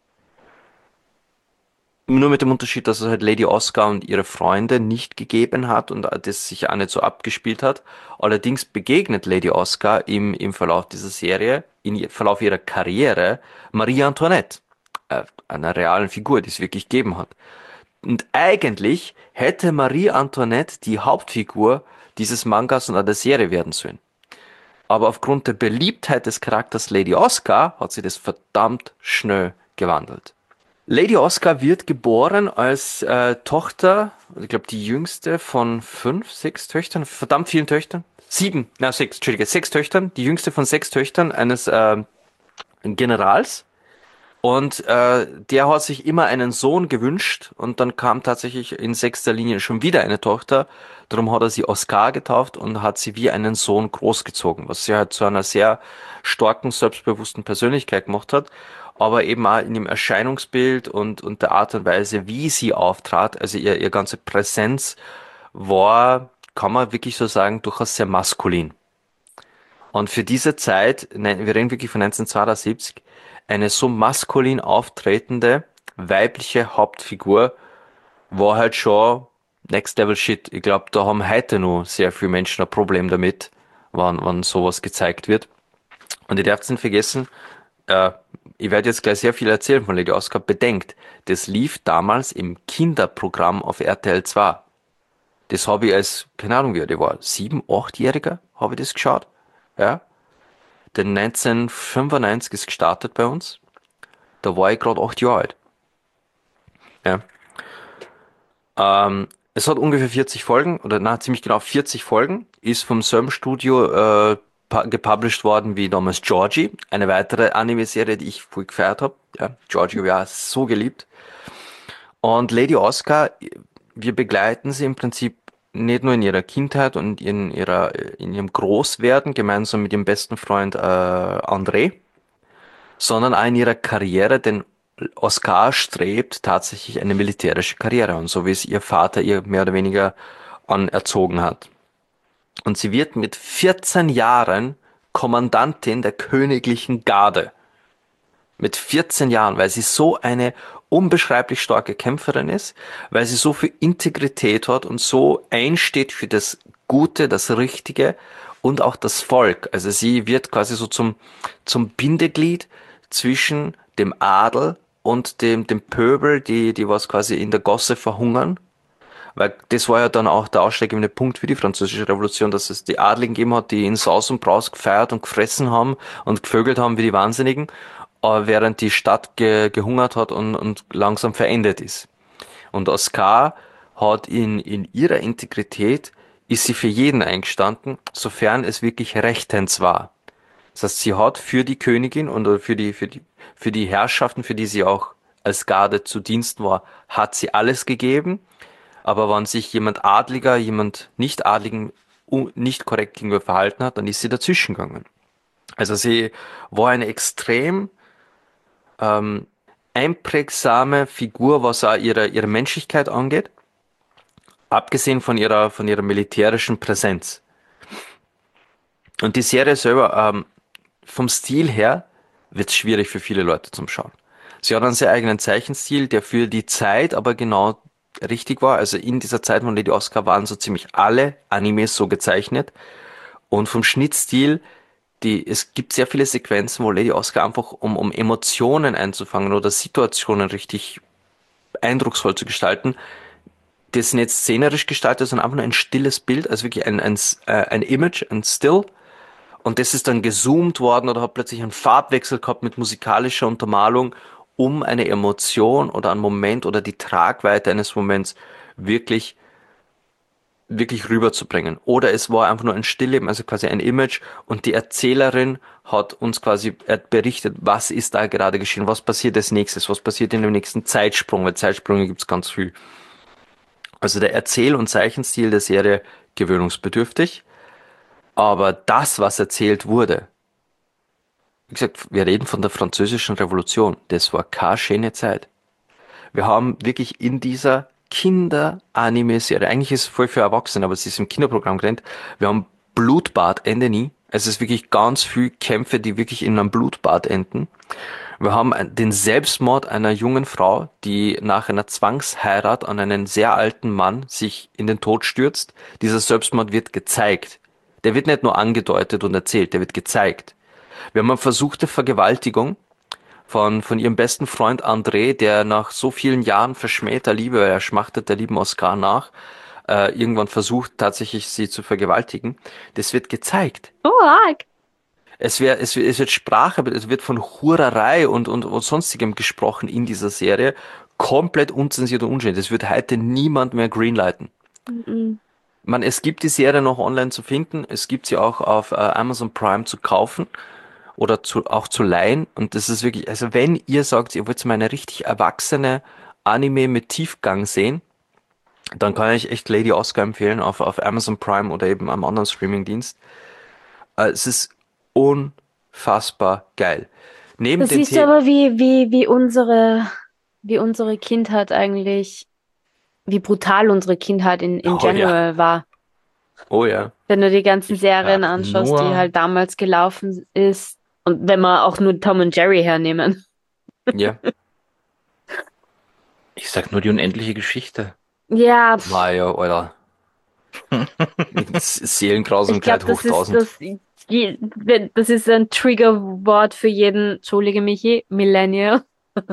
Nur mit dem Unterschied, dass es halt Lady Oscar und ihre Freunde nicht gegeben hat und das sich auch nicht so abgespielt hat. Allerdings begegnet Lady Oscar im, im Verlauf dieser Serie, im Verlauf ihrer Karriere, Marie Antoinette, äh, einer realen Figur, die es wirklich gegeben hat. Und eigentlich hätte Marie Antoinette die Hauptfigur dieses Mangas und der Serie werden sollen. Aber aufgrund der Beliebtheit des Charakters Lady Oscar hat sie das verdammt schnell gewandelt. Lady Oscar wird geboren als äh, Tochter, ich glaube die jüngste von fünf, sechs Töchtern, verdammt vielen Töchtern, sieben, na sechs, Entschuldige, sechs Töchtern, die jüngste von sechs Töchtern eines äh, Generals. Und äh, der hat sich immer einen Sohn gewünscht und dann kam tatsächlich in sechster Linie schon wieder eine Tochter. Darum hat er sie Oscar getauft und hat sie wie einen Sohn großgezogen, was sie halt zu einer sehr starken, selbstbewussten Persönlichkeit gemacht hat, aber eben auch in dem Erscheinungsbild und, und der Art und Weise, wie sie auftrat, also ihr, ihr ganze Präsenz war, kann man wirklich so sagen, durchaus sehr maskulin. Und für diese Zeit, nein, wir reden wirklich von neunzehnhundertzweiundsiebzig, eine so maskulin auftretende weibliche Hauptfigur war halt schon Next Level Shit. Ich glaube, da haben heute noch sehr viele Menschen ein Problem damit, wann, wann sowas gezeigt wird. Und ihr dürft nicht vergessen, äh, ich werde jetzt gleich sehr viel erzählen von Lady Oscar. Bedenkt, das lief damals im Kinderprogramm auf R T L zwei. Das habe ich als, keine Ahnung wie alt ich war, sieben, achtjähriger habe ich das geschaut. Ja. Denn neunzehnhundertfünfundneunzig ist gestartet bei uns. Da war ich gerade acht Jahre alt. Ja. Ähm, es hat ungefähr vierzig Folgen, oder na, ziemlich genau vierzig Folgen, ist vom selben Studio äh, gepublished worden wie damals Georgie, eine weitere Anime-Serie, die ich voll gefeiert habe. Ja, Georgie habe ich auch so geliebt. Und Lady Oscar, wir begleiten sie im Prinzip nicht nur in ihrer Kindheit und in ihrer in ihrem Großwerden gemeinsam mit ihrem besten Freund äh, André, sondern auch in ihrer Karriere, denn Oscar strebt tatsächlich eine militärische Karriere an, so wie es ihr Vater ihr mehr oder weniger anerzogen hat. Und sie wird mit vierzehn Jahren Kommandantin der königlichen Garde. Mit vierzehn Jahren, weil sie so eine unbeschreiblich starke Kämpferin ist, weil sie so viel Integrität hat und so einsteht für das Gute, das Richtige und auch das Volk. Also sie wird quasi so zum, zum Bindeglied zwischen dem Adel und dem, dem Pöbel, die, die was quasi in der Gosse verhungern. Weil das war ja dann auch der ausschlaggebende Punkt für die Französische Revolution, dass es die Adligen gegeben hat, die in Saus und Braus gefeiert und gefressen haben und gevögelt haben wie die Wahnsinnigen, während die Stadt ge gehungert hat und, und langsam verendet ist. Und Oscar hat in, in ihrer Integrität, ist sie für jeden eingestanden, sofern es wirklich rechtens war. Das heißt, sie hat für die Königin und für die, für die, für die Herrschaften, für die sie auch als Garde zu Diensten war, hat sie alles gegeben. Aber wenn sich jemand Adliger, jemand Nicht-Adligen nicht korrekt gegenüber verhalten hat, dann ist sie dazwischen gegangen. Also sie war eine extrem ähm, einprägsame Figur, was auch ihre, ihre Menschlichkeit angeht, abgesehen von ihrer, von ihrer militärischen Präsenz. Und die Serie selber, ähm, vom Stil her, wird es schwierig für viele Leute zum Schauen. Sie hat einen sehr eigenen Zeichenstil, der für die Zeit aber genau richtig war. Also in dieser Zeit von Lady Oscar waren so ziemlich alle Animes so gezeichnet. Und vom Schnittstil, die, es gibt sehr viele Sequenzen, wo Lady Oscar einfach, um, um Emotionen einzufangen oder Situationen richtig eindrucksvoll zu gestalten, das nicht szenerisch gestaltet, sondern einfach nur ein stilles Bild, also wirklich ein, ein, ein Image, ein Still. Und das ist dann gezoomt worden oder hat plötzlich einen Farbwechsel gehabt mit musikalischer Untermalung, um eine Emotion oder einen Moment oder die Tragweite eines Moments wirklich wirklich rüberzubringen. Oder es war einfach nur ein Stillleben, also quasi ein Image und die Erzählerin hat uns quasi berichtet, was ist da gerade geschehen, was passiert als nächstes, was passiert in dem nächsten Zeitsprung, weil Zeitsprünge gibt's ganz viel. Also der Erzähl- und Zeichenstil der Serie gewöhnungsbedürftig, aber das, was erzählt wurde, wie gesagt, wir reden von der Französischen Revolution, das war keine schöne Zeit. Wir haben wirklich in dieser Kinder-Anime-Serie, eigentlich ist es voll für Erwachsene, aber es ist im Kinderprogramm gerannt, wir haben Blutbad, Ende nie. Es ist wirklich ganz viel Kämpfe, die wirklich in einem Blutbad enden. Wir haben den Selbstmord einer jungen Frau, die nach einer Zwangsheirat an einen sehr alten Mann sich in den Tod stürzt. Dieser Selbstmord wird gezeigt. Der wird nicht nur angedeutet und erzählt, der wird gezeigt. Wir haben eine versuchte Vergewaltigung von, von ihrem besten Freund André, der nach so vielen Jahren verschmähter Liebe, weil er schmachtet der lieben Oscar nach, äh, irgendwann versucht tatsächlich sie zu vergewaltigen. Das wird gezeigt. Oh, arg. Es wird, es wird, es wird Sprache, es wird von Hurerei und, und, und sonstigem gesprochen in dieser Serie. Komplett unzensiert und unschön. Das wird heute niemand mehr greenlighten. Mhm. Man, es gibt die Serie noch online zu finden. Es gibt sie auch auf äh, Amazon Prime zu kaufen oder zu, auch zu leihen. Und das ist wirklich, also wenn ihr sagt, ihr wollt mal eine richtig erwachsene Anime mit Tiefgang sehen, dann kann ich echt Lady Oscar empfehlen auf, auf Amazon Prime oder eben am anderen Streamingdienst. Äh, es ist unfassbar geil. Neben Das den siehst du The aber, wie, wie, wie unsere, wie unsere Kindheit eigentlich, wie brutal unsere Kindheit in, in Oh ja. general war. Oh ja. Wenn du die ganzen Ich Serien sag anschaust, die nur- halt damals gelaufen ist. Und wenn wir auch nur Tom und Jerry hernehmen. Ja. Ich sag nur die unendliche Geschichte. Ja, pff, Maja, Alter. ich Seelengrausamkeit glaube, hoch das ist, tausend. das, je- wenn- das ist ein Triggerwort für jeden, entschuldige mich, eh, Millennial.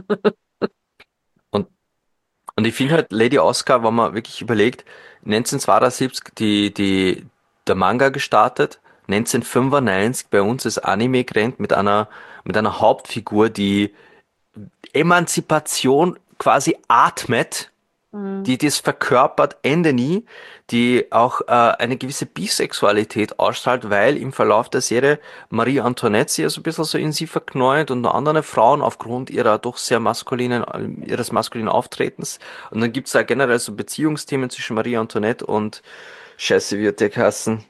Und ich finde halt Lady Oscar, wenn man wirklich überlegt, neunzehnhundertzweiundsiebzig die, die, der Manga gestartet, neunzehnhundertfünfundneunzig bei uns ist Anime gerannt mit einer, mit einer Hauptfigur, die Emanzipation quasi atmet, Mhm. die das verkörpert, Ende nie, die auch äh, eine gewisse Bisexualität ausstrahlt, weil im Verlauf der Serie Marie Antoinette sich so ein bisschen so in sie verknallt und noch andere Frauen aufgrund ihrer doch sehr maskulinen, ihres maskulinen Auftretens. Und dann gibt's da generell so Beziehungsthemen zwischen Marie Antoinette und Scheiße, wie hat der geheißen?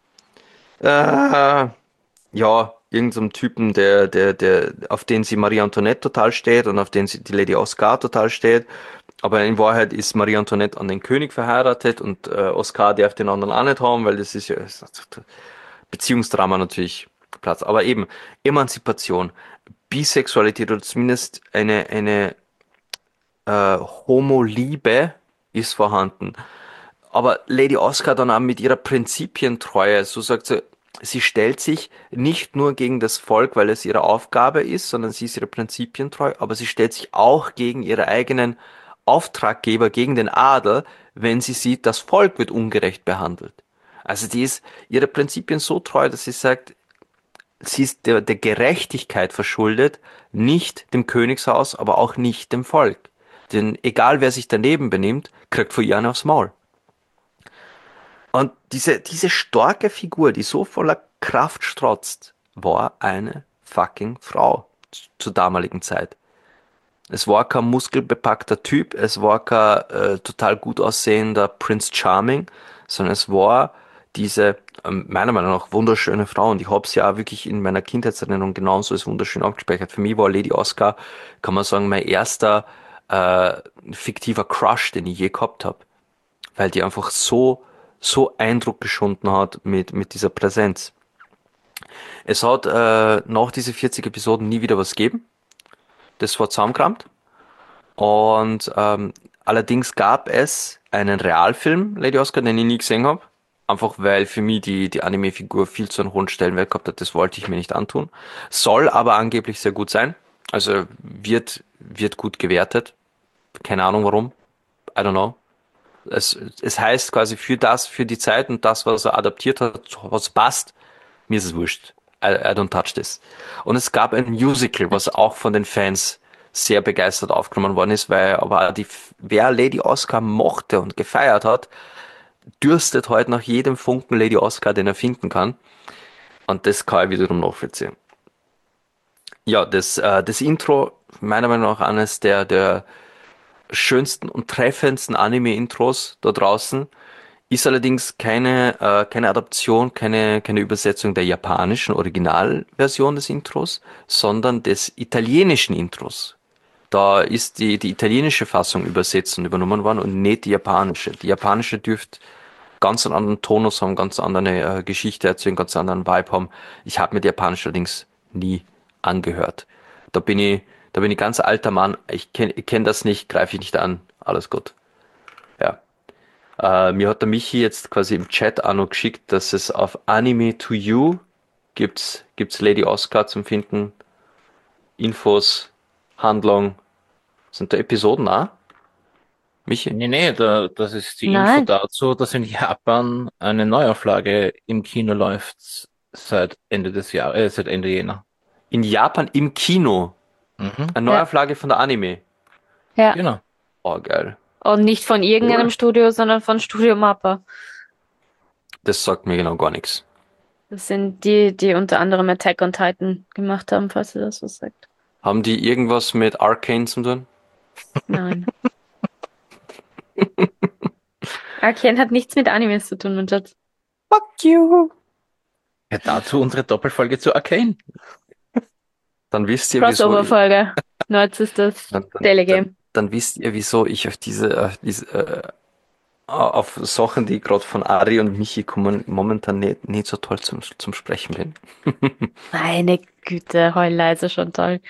Äh, ja, irgendeinem Typen, der, der, der, auf den sie Marie Antoinette total steht und auf den sie die Lady Oscar total steht. Aber in Wahrheit ist Marie Antoinette an den König verheiratet und äh, Oscar darf den anderen auch nicht haben, weil das ist ja das ist Beziehungsdrama natürlich Platz. Aber eben Emanzipation, Bisexualität oder zumindest eine, eine äh, Homo-Liebe ist vorhanden. Aber Lady Oscar dann auch mit ihrer Prinzipientreue, so sagt sie, sie stellt sich nicht nur gegen das Volk, weil es ihre Aufgabe ist, sondern sie ist ihre Prinzipientreu, aber sie stellt sich auch gegen ihre eigenen Auftraggeber, gegen den Adel, wenn sie sieht, das Volk wird ungerecht behandelt. Also die ist ihre Prinzipien so treu, dass sie sagt, sie ist der, der Gerechtigkeit verschuldet, nicht dem Königshaus, aber auch nicht dem Volk. Denn egal wer sich daneben benimmt, kriegt von ihr einen aufs Maul. Und diese, diese starke Figur, die so voller Kraft strotzt, war eine fucking Frau zur damaligen Zeit. Es war kein muskelbepackter Typ, es war kein äh, total gut aussehender Prince Charming, sondern es war diese, ähm, meiner Meinung nach, wunderschöne Frau. Und ich habe sie ja wirklich in meiner Kindheitserinnerung genauso als wunderschön abgespeichert. Für mich war Lady Oscar, kann man sagen, mein erster äh, fiktiver Crush, den ich je gehabt habe. Weil die einfach so, so Eindruck geschunden hat mit, mit dieser Präsenz. Es hat äh, nach diese vierzig Episoden nie wieder was gegeben. Das war zusammengekramt. Und ähm, allerdings gab es einen Realfilm, Lady Oscar, den ich nie gesehen habe. Einfach weil für mich die, die Anime-Figur viel zu einen hohen Stellenwert gehabt hat. Das wollte ich mir nicht antun. Soll aber angeblich sehr gut sein. Also wird, wird gut gewertet. Keine Ahnung warum. I don't know. Es, es heißt quasi für das, für die Zeit und das, was er adaptiert hat, was passt. Mir ist es wurscht. I, I don't touch this. Und es gab ein Musical, was auch von den Fans sehr begeistert aufgenommen worden ist, weil aber die, wer Lady Oscar mochte und gefeiert hat, dürstet heute nach jedem Funken Lady Oscar, den er finden kann. Und das kann ich wiederum nachvollziehen. Ja, das, äh, das Intro, meiner Meinung nach eines der, der schönsten und treffendsten Anime-Intros da draußen, ist allerdings keine, äh, keine Adaption, keine, keine Übersetzung der japanischen Originalversion des Intros, sondern des italienischen Intros. Da ist die, die italienische Fassung übersetzt und übernommen worden und nicht die japanische. Die japanische dürfte ganz einen anderen Tonus haben, ganz andere äh, Geschichte erzählen, ganz anderen Vibe haben. Ich habe mir die japanische allerdings nie angehört. Da bin ich, da bin ich ganz alter Mann. Ich kenne ich kenn das nicht, greife ich nicht an. Alles gut. Ja. Äh, mir hat der Michi jetzt quasi im Chat auch noch geschickt, dass es auf Anime to You gibt's, gibt's Lady Oscar zum Finden. Infos, Handlung. Sind da Episoden auch? Michi? Nee, nee, da, das ist die Info Nein. dazu, dass in Japan eine Neuauflage im Kino läuft seit Ende des Jahres, äh, seit Ende Jänner. In Japan im Kino. Mhm, Eine Neuauflage von der Anime. Ja. genau. Oh, geil. Und nicht von irgendeinem Cool. Studio, sondern von Studio Mappa. Das sagt mir genau gar nichts. Das sind die, die unter anderem Attack on Titan gemacht haben, falls ihr das was sagt. Haben die irgendwas mit Arcane zu tun? Nein. Arcane hat nichts mit Animes zu tun, mein Schatz. Fuck you! Ja, dazu unsere Doppelfolge zu Arcane. Dann wisst ihr, wieso ich, Crossover-Folge. Nerds ist das dann, dann, Daily dann, Game. dann wisst ihr, wieso ich auf diese, auf diese, äh, auf Sachen, die gerade von Ari und Michi kommen, momentan nicht, nicht so toll zum, zum Sprechen bin. Meine Güte, heul leise schon toll.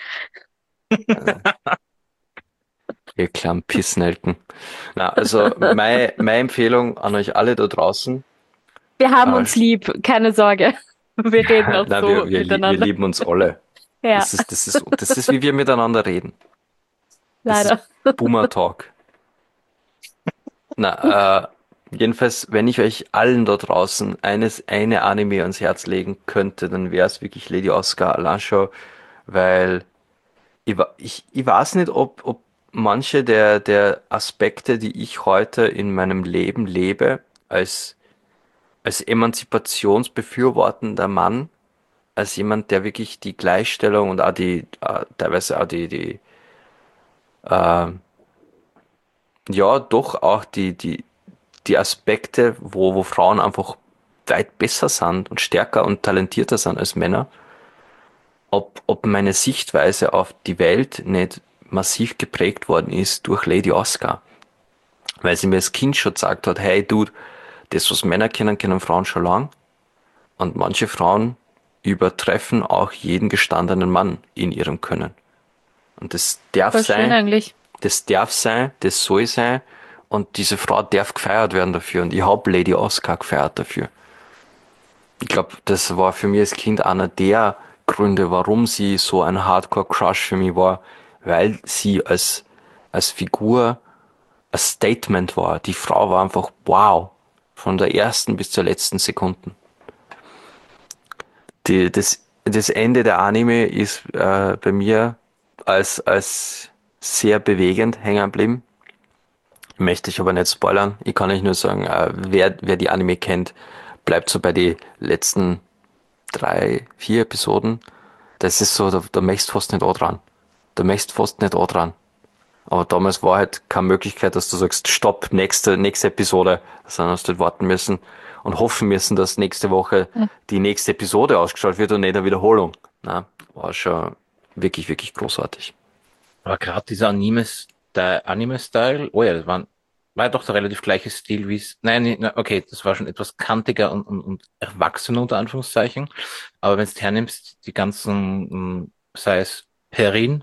Ihr kleinen Pissnelken. Na, also meine, meine Empfehlung an euch alle da draußen. Wir haben Ah, uns lieb, keine Sorge. Wir reden auch Nein, so wir, wir, lie- wir miteinander. lieben uns alle. Ja, Das ist, das ist, das ist, wie wir miteinander reden. Das leider. ist Boomer Talk. Na, äh, jedenfalls, wenn ich euch allen da draußen eines, eine Anime ans Herz legen könnte, dann wäre es wirklich Lady Oscar allein schon, weil ich, wa- ich, ich weiß nicht, ob, ob manche der, der Aspekte, die ich heute in meinem Leben lebe, als, als emanzipationsbefürwortender Mann, als jemand, der wirklich die Gleichstellung und auch die, äh, teilweise auch die, die, äh, ja, doch auch die, die, die Aspekte, wo, wo Frauen einfach weit besser sind und stärker und talentierter sind als Männer, ob, ob meine Sichtweise auf die Welt nicht massiv geprägt worden ist durch Lady Oscar. Weil sie mir als Kind schon gesagt hat, hey Dude, das, was Männer kennen, kennen Frauen schon lang. Und manche Frauen übertreffen auch jeden gestandenen Mann in ihrem Können. Und das darf Voll schön sein, eigentlich. das darf sein, das soll sein. Und diese Frau darf gefeiert werden dafür. Und ich hab Lady Oscar gefeiert dafür. Ich glaube, das war für mich als Kind einer der Gründe, warum sie so ein Hardcore-Crush für mich war, weil sie als, als Figur ein Statement war. Die Frau war einfach wow. Von der ersten bis zur letzten Sekunde. Die, das, das Ende der Anime ist äh, bei mir als, als sehr bewegend hängen geblieben. Möchte ich aber nicht spoilern. Ich kann euch nur sagen, äh, wer, wer die Anime kennt, bleibt so bei den letzten drei, vier Episoden. Das ist so, da, da möchtest du fast nicht auch dran. Da möchtest du fast nicht auch dran. Aber damals war halt keine Möglichkeit, dass du sagst, stopp, nächste, nächste Episode. Sondern hast du halt warten müssen und hoffen müssen, dass nächste Woche die nächste Episode ausgestrahlt wird und nicht eine Wiederholung. Na, war schon wirklich, wirklich großartig. Aber gerade dieser Animes, der Anime-Style, oh ja, das war, war ja doch der relativ gleiche Stil wie es, nein, nee, na, okay, das war schon etwas kantiger und, und, und erwachsener unter Anführungszeichen. Aber wenn du hernimmst, die ganzen, mh, sei es Perrin,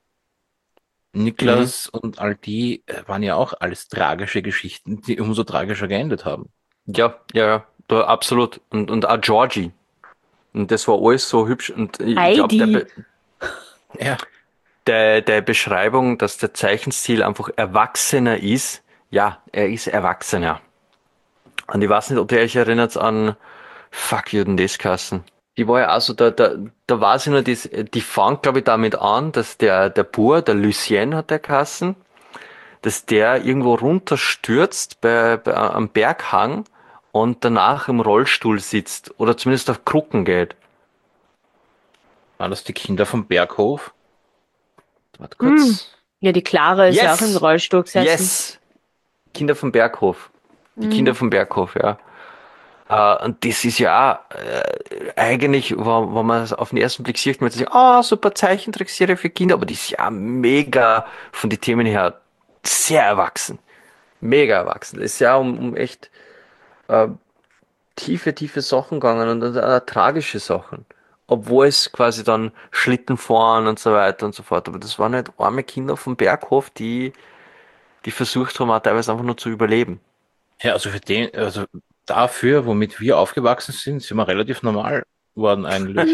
Niklas und all die, äh, waren ja auch alles tragische Geschichten, die umso tragischer geendet haben. Ja, ja, ja, da, absolut. Und, und auch Georgie. Und das war alles so hübsch. Und ich glaube, der, Heidi. Be- Ja, der, der Beschreibung, dass der Zeichenstil einfach erwachsener ist, ja, er ist erwachsener. Und ich weiß nicht, ob ihr euch erinnert an Fuck you, denn das Kassen. Die war ja auch so, da, da, da war sie nur, die, die fängt, glaube ich, damit an, dass der, der Bur, der Lucien hat der Kassen, dass der irgendwo runterstürzt bei, bei, am Berghang und danach im Rollstuhl sitzt oder zumindest auf Krücken geht. Waren das die Kinder vom Berghof? Warte Hm. kurz. Ja, die Clara ist ja auch im Yes! Rollstuhl gesessen. Yes! Kinder vom Berghof. Die Mhm. Kinder vom Berghof, ja. Äh, und das ist ja auch, äh, eigentlich, wenn, wenn man es auf den ersten Blick sieht, man sich, ah, super Zeichentrickserie für Kinder, aber die ist ja mega von den Themen her sehr erwachsen. Mega erwachsen. Es ist ja um, um echt äh, tiefe, tiefe Sachen gegangen und dann auch tragische Sachen. Obwohl es quasi dann Schlitten fahren und so weiter und so fort. Aber das waren halt arme Kinder vom Berghof, die, die versucht haben, auch teilweise einfach nur zu überleben. Ja, also für den, also dafür, womit wir aufgewachsen sind, sind wir relativ normal geworden eigentlich.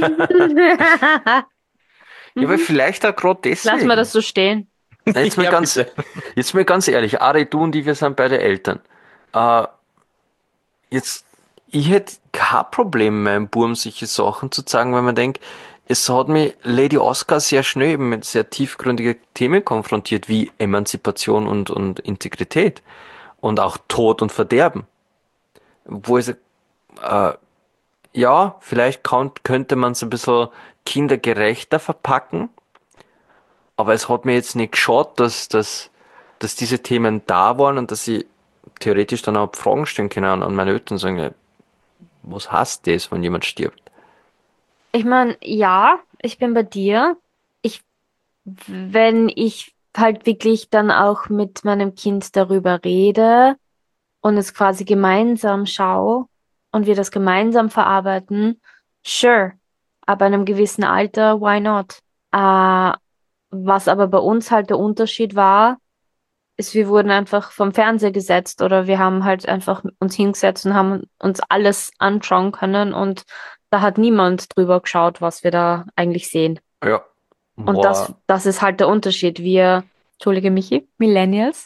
Ja, aber Mhm. vielleicht auch gerade Lass mal deswegen. das so stehen. Jetzt mal Ja, ganz, bitte. jetzt mal ganz ehrlich, Ari, du und ich, wir sind beide Eltern. Äh, jetzt, ich hätte kein Problem, meinem Burm solche Sachen zu sagen, weil man denkt, es hat mich Lady Oscar sehr schnell eben mit sehr tiefgründigen Themen konfrontiert, wie Emanzipation und, und Integrität und auch Tod und Verderben. Wo ich sag, äh, ja, vielleicht kann, könnte man es ein bisschen kindergerechter verpacken, aber es hat mir jetzt nicht geschaut, dass, dass, dass diese Themen da waren und dass ich theoretisch dann auch Fragen stellen kann an, an meine Eltern und sagen, ja, was heißt das, wenn jemand stirbt? Ich meine, ja, ich bin bei dir. Ich, wenn ich halt wirklich dann auch mit meinem Kind darüber rede und es quasi gemeinsam schaue und wir das gemeinsam verarbeiten, sure. Aber in einem gewissen Alter, why not? Äh, was aber bei uns halt der Unterschied war, ist, wir wurden einfach vom Fernseher gesetzt oder wir haben halt einfach uns hingesetzt und haben uns alles anschauen können und da hat niemand drüber geschaut, was wir da eigentlich sehen. Ja, Und das, war, das ist halt der Unterschied. Wir, Entschuldige Michi, Millennials,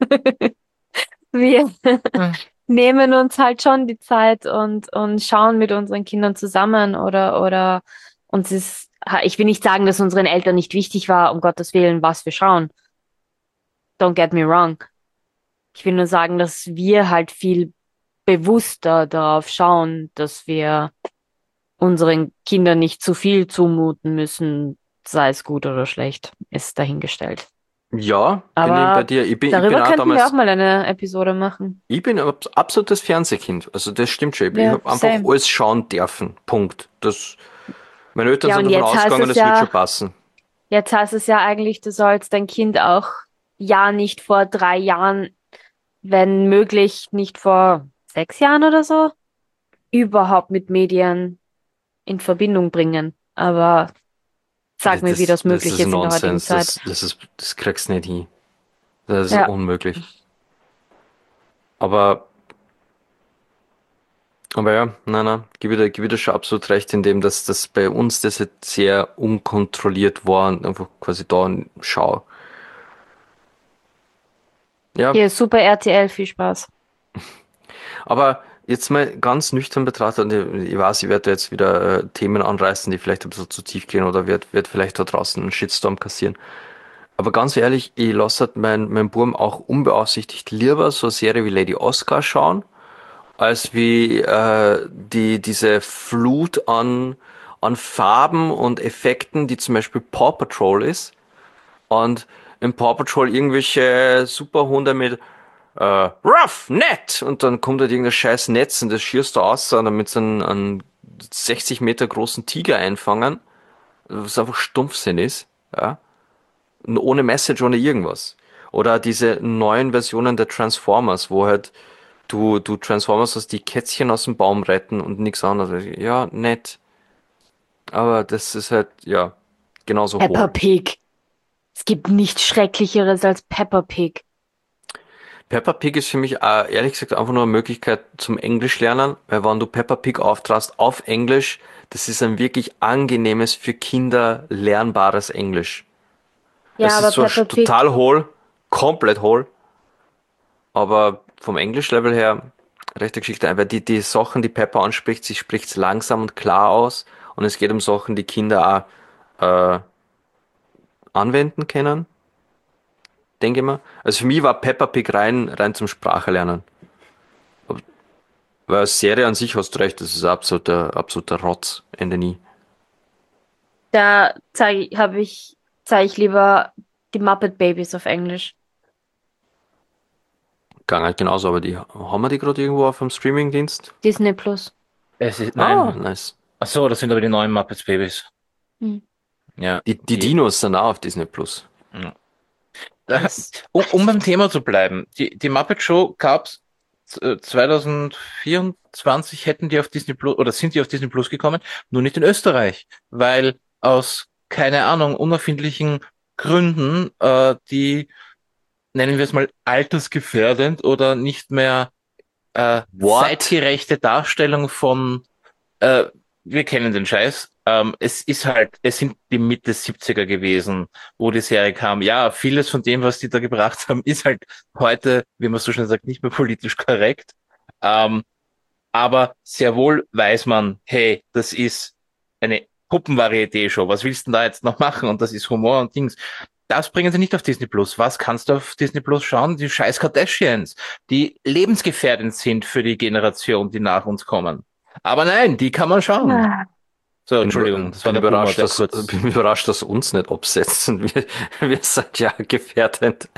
wir Hm. nehmen uns halt schon die Zeit und, und schauen mit unseren Kindern zusammen oder, oder uns ist, ich will nicht sagen, dass unseren Eltern nicht wichtig war, um Gottes Willen, was wir schauen. Don't get me wrong. Ich will nur sagen, dass wir halt viel bewusster darauf schauen, dass wir unseren Kindern nicht zu viel zumuten müssen, sei es gut oder schlecht, ist dahingestellt. ja, bin ich bei Aber dir. Ich bin, ich bin darüber auch könnten wir auch damals, mal eine Episode machen. ich bin ein absolutes Fernsehkind. Also das stimmt schon. Ich Ja, habe einfach same. alles schauen dürfen. Punkt. Das, meine Eltern Ja, sind und davon jetzt heißt ausgegangen, es das wird ja, schon passen. jetzt heißt es ja eigentlich, du sollst dein Kind auch ja nicht vor drei Jahren, wenn möglich nicht vor sechs Jahren oder so, überhaupt mit Medien in Verbindung bringen. Aber sag Das, mir, wie das, das das möglich ist ist in der heutigen Nonsens. Zeit. Das, das ist, das kriegst du nicht hin. Das ist Ja, unmöglich. Aber, aber ja, nein, nein, gebe ich dir, gebe ich dir schon absolut recht, in dem, dass das bei uns das jetzt sehr unkontrolliert war und einfach quasi da und schau. Ja, hier, Super R T L, viel Spaß. aber jetzt mal ganz nüchtern betrachtet, und ich, ich weiß, ich werde jetzt wieder äh, Themen anreißen, die vielleicht ein bisschen zu tief gehen oder wird, wird vielleicht da draußen einen Shitstorm kassieren. Aber ganz ehrlich, ich lasse halt mein, mein Burm auch unbeaufsichtigt lieber so eine Serie wie Lady Oscar schauen, als wie äh, die, diese Flut an, an Farben und Effekten, die zum Beispiel Paw Patrol ist. Und im Paw Patrol irgendwelche Superhunde mit äh, Ruff, nett! Und dann kommt halt irgendein scheiß Netz und das schießt du aus und damit sie einen, einen sechzig Meter großen Tiger einfangen, was einfach Stumpfsinn ist. Ja? Und ohne Message, ohne irgendwas. Oder diese neuen Versionen der Transformers, wo halt du, du Transformers hast, die Kätzchen aus dem Baum retten und nichts anderes. Ja, nett. Aber das ist halt, ja, genauso Peppa hohl. Pig. Es gibt nichts Schrecklicheres als Peppa Pig. Peppa Pig ist für mich äh, ehrlich gesagt einfach nur eine Möglichkeit zum Englisch lernen, weil wenn du Peppa Pig auftrast auf Englisch, das ist ein wirklich angenehmes für Kinder lernbares Englisch. Ja, Es ist aber zwar Peppa sch- Pig, total hohl, komplett hohl, aber vom Englisch-Level her rechte Geschichte. Weil die, die Sachen, die Peppa anspricht, sie spricht es langsam und klar aus und es geht um Sachen, die Kinder auch äh, anwenden können. denke ich mal. Also für mich war Peppa Pig rein, rein zum Sprachelernen. Weil als Serie an sich hast du recht, das ist absoluter, absoluter Rotz, Ende nie. Da zeige habe ich, zeige ich lieber die Muppet Babies auf Englisch. Gang halt genauso, aber die haben wir die gerade irgendwo auf dem Streamingdienst? Disney Plus. Es ist, Ah, nein. nice. Ach so, das sind aber die neuen Muppets Babies. Hm. Ja. Die, die Dinos sind auch auf Disney Plus. Das- Um, um beim Thema zu bleiben, die, die Muppet Show gab's äh, zwanzig vierundzwanzig, hätten die auf Disney Plus, oder sind die auf Disney Plus gekommen, nur nicht in Österreich, weil aus, keine Ahnung, unerfindlichen Gründen, äh, die, nennen wir es mal, altersgefährdend oder nicht mehr äh, What? zeitgerechte Darstellung von, äh, wir kennen den Scheiß. Ähm, es ist halt, es sind die Mitte siebziger gewesen, wo die Serie kam. Ja, vieles von dem, was die da gebracht haben, ist halt heute, wie man so schön sagt, nicht mehr politisch korrekt. Ähm, aber sehr wohl weiß man, hey, das ist eine Puppenvarieté-Show. Was willst du denn da jetzt noch machen? Und das ist Humor und Dings. Das bringen sie nicht auf Disney Plus. Was kannst du auf Disney Plus schauen? Die scheiß Kardashians, die lebensgefährdend sind für die Generation, die nach uns kommen. Aber nein, die kann man schauen. Ah, So, Entschuldigung, das war bin der Boomer, überrascht, der dass, kurz. bin überrascht, dass uns nicht absetzen. Wir, wir sind ja gefährdend.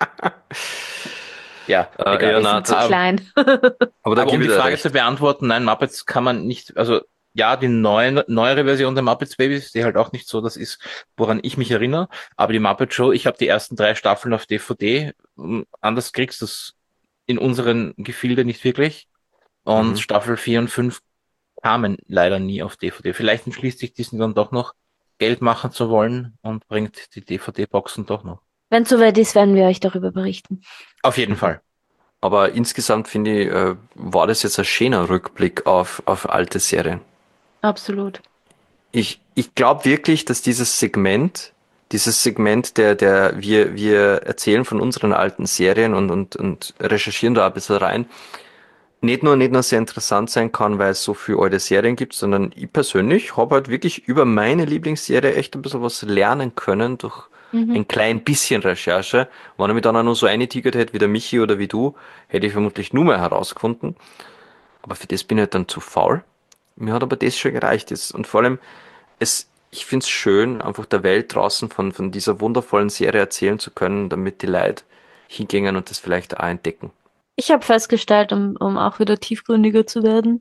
Ja, Äh, egal. ja, Es na, sind zu Ah, klein. Aber da Aber um gebe die ich dir Frage recht. zu beantworten, nein, Muppets kann man nicht, also ja, die neue, neuere Version der Muppets Babies, die halt auch nicht so das ist, woran ich mich erinnere, aber die Muppet Show, ich habe die ersten drei Staffeln auf D V D, m, anders kriegst du es in unseren Gefilde nicht wirklich, und Mhm. Staffel vier und fünf kamen leider nie auf D V D. Vielleicht entschließt sich Disney dann doch noch, Geld machen zu wollen und bringt die D V D-Boxen doch noch. Wenn es soweit ist, werden wir euch darüber berichten. Auf jeden Fall. Aber insgesamt finde ich, äh, war das jetzt ein schöner Rückblick auf, auf alte Serien. Absolut. Ich, ich glaube wirklich, dass dieses Segment, dieses Segment, der, der, wir, wir erzählen von unseren alten Serien und, und, und recherchieren da ein bisschen rein, nicht nur, nicht nur sehr interessant sein kann, weil es so viele alte Serien gibt, sondern ich persönlich habe halt wirklich über meine Lieblingsserie echt ein bisschen was lernen können durch Mhm. ein klein bisschen Recherche. Wenn ich mich dann auch nur so eingetigert hätte wie der Michi oder wie du, hätte ich vermutlich nur mehr herausgefunden. Aber für das bin ich halt dann zu faul. Mir hat aber das schon gereicht. Das- Und vor allem, es, ich finde es schön, einfach der Welt draußen von, von dieser wundervollen Serie erzählen zu können, damit die Leute hingehen und das vielleicht auch entdecken. Ich habe festgestellt, um, um auch wieder tiefgründiger zu werden,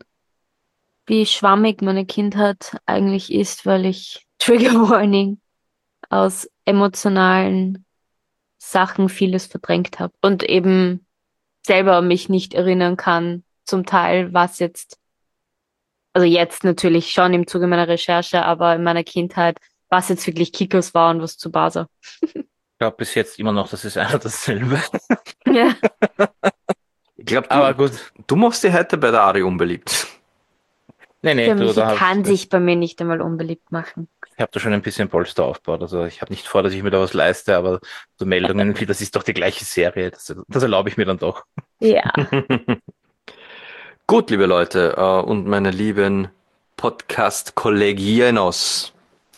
wie schwammig meine Kindheit eigentlich ist, weil ich Trigger Warning aus emotionalen Sachen vieles verdrängt habe und eben selber mich nicht erinnern kann, zum Teil, was jetzt, also jetzt natürlich schon im Zuge meiner Recherche, aber in meiner Kindheit, was jetzt wirklich Kickers war und was zu Basa. Ich glaube bis jetzt immer noch, das ist einer dasselbe. Ja. Ich glaube, Aber du, gut. du machst dich heute bei der Ari unbeliebt. Nee, nee, Der du, Michi da hab kann ich, sich bei mir nicht einmal unbeliebt machen. ich habe da schon ein bisschen Polster aufgebaut. Also ich habe nicht vor, dass ich mir da was leiste, aber so Meldungen wie, das ist doch die gleiche Serie, das, das erlaube ich mir dann doch. Ja. Gut, liebe Leute, äh, und meine lieben Podcast-Kollegienos.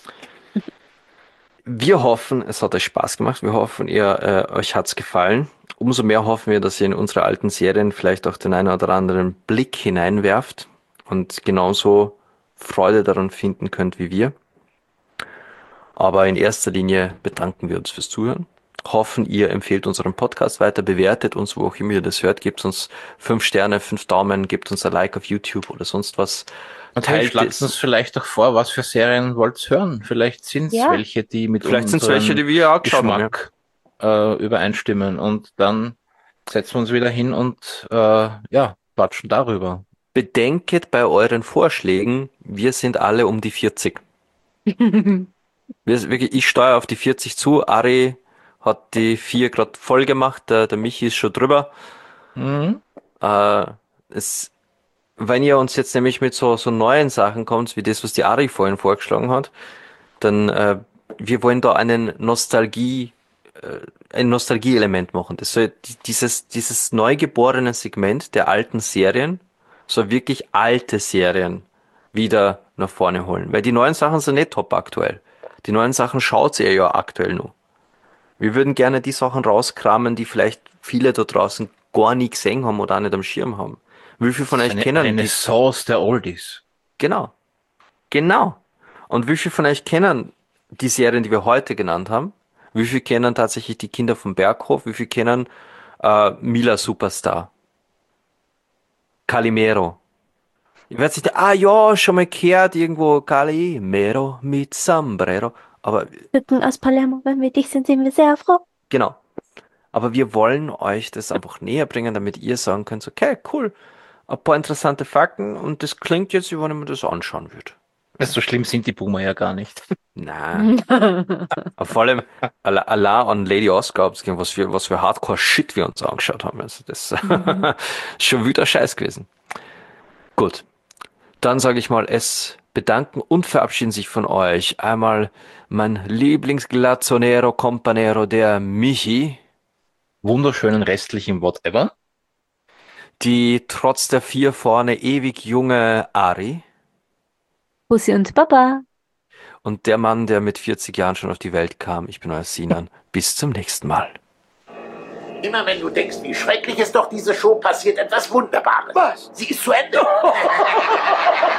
Wir hoffen, es hat euch Spaß gemacht. Wir hoffen, ihr, äh, euch hat's gefallen. Umso mehr hoffen wir, dass ihr in unsere alten Serien vielleicht auch den einen oder anderen Blick hineinwerft und genauso Freude daran finden könnt wie wir. Aber in erster Linie bedanken wir uns fürs Zuhören. Hoffen, ihr empfehlt unseren Podcast weiter, bewertet uns, wo auch immer ihr das hört, gebt uns fünf Sterne, fünf Daumen, gebt uns ein Like auf YouTube oder sonst was. Und hey, Teilt schlagt es. uns vielleicht auch vor, was für Serien wollt ihr hören. Vielleicht sind es Ja. welche, die mit Vielleicht sind es unserem welche, die wir auch geschaut haben. Ja. Geschmack äh, übereinstimmen. Und dann setzen wir uns wieder hin und äh, ja, quatschen darüber. Bedenket bei euren Vorschlägen, wir sind alle um die vierzig. Wir, wirklich, ich steuere auf die vierzig zu. Ari hat die vier gerade voll gemacht, der, der Michi ist schon drüber. Mhm. Äh, es, wenn ihr uns jetzt nämlich mit so, so neuen Sachen kommt, wie das, was die Ari vorhin vorgeschlagen hat, dann äh, wir wollen da einen Nostalgie, äh, ein Nostalgie-Element machen. Das soll die- dieses, dieses neugeborene Segment der alten Serien, soll wirklich alte Serien wieder nach vorne holen. Weil die neuen Sachen sind nicht top aktuell. Die neuen Sachen schaut ihr ja aktuell noch. Wir würden gerne die Sachen rauskramen, die vielleicht viele da draußen gar nie gesehen haben oder auch nicht am Schirm haben. Wie viele von euch Eine kennen die? Renaissance der Oldies. Genau. Genau. Und wie viele von euch kennen die Serien, die wir heute genannt haben? Wie viele kennen tatsächlich die Kinder vom Berghof? Wie viele kennen äh, Mila Superstar? Calimero. Ich werde sich da, ah ja, schon mal gehört, irgendwo Calimero mit Sombrero. Aber Rücken aus Palermo, wenn wir dich sind, sind wir sehr froh. genau. Aber wir wollen euch das einfach näher bringen, damit ihr sagen könnt, okay, cool, ein paar interessante Fakten und das klingt jetzt, wie wenn ich mir das anschauen würde. So schlimm sind die Boomer ja gar nicht. Nein. Aber vor allem alle- allein an Lady Oscar, was für, was für Hardcore-Shit wir uns angeschaut haben. Also das ist schon wieder Scheiß gewesen. Gut. Dann sage ich mal, es bedanken und verabschieden sich von euch einmal mein Lieblingsglazzonero Companero, der Michi, Wunderschönen restlichen Whatever. die trotz der vier vorne ewig junge Ari Bussi und Baba. und der Mann, der mit vierzig Jahren schon auf die Welt kam. Ich bin euer Sinan. Bis zum nächsten Mal. Immer wenn du denkst, wie schrecklich ist doch diese Show, passiert etwas Wunderbares. Was? Sie ist zu Ende.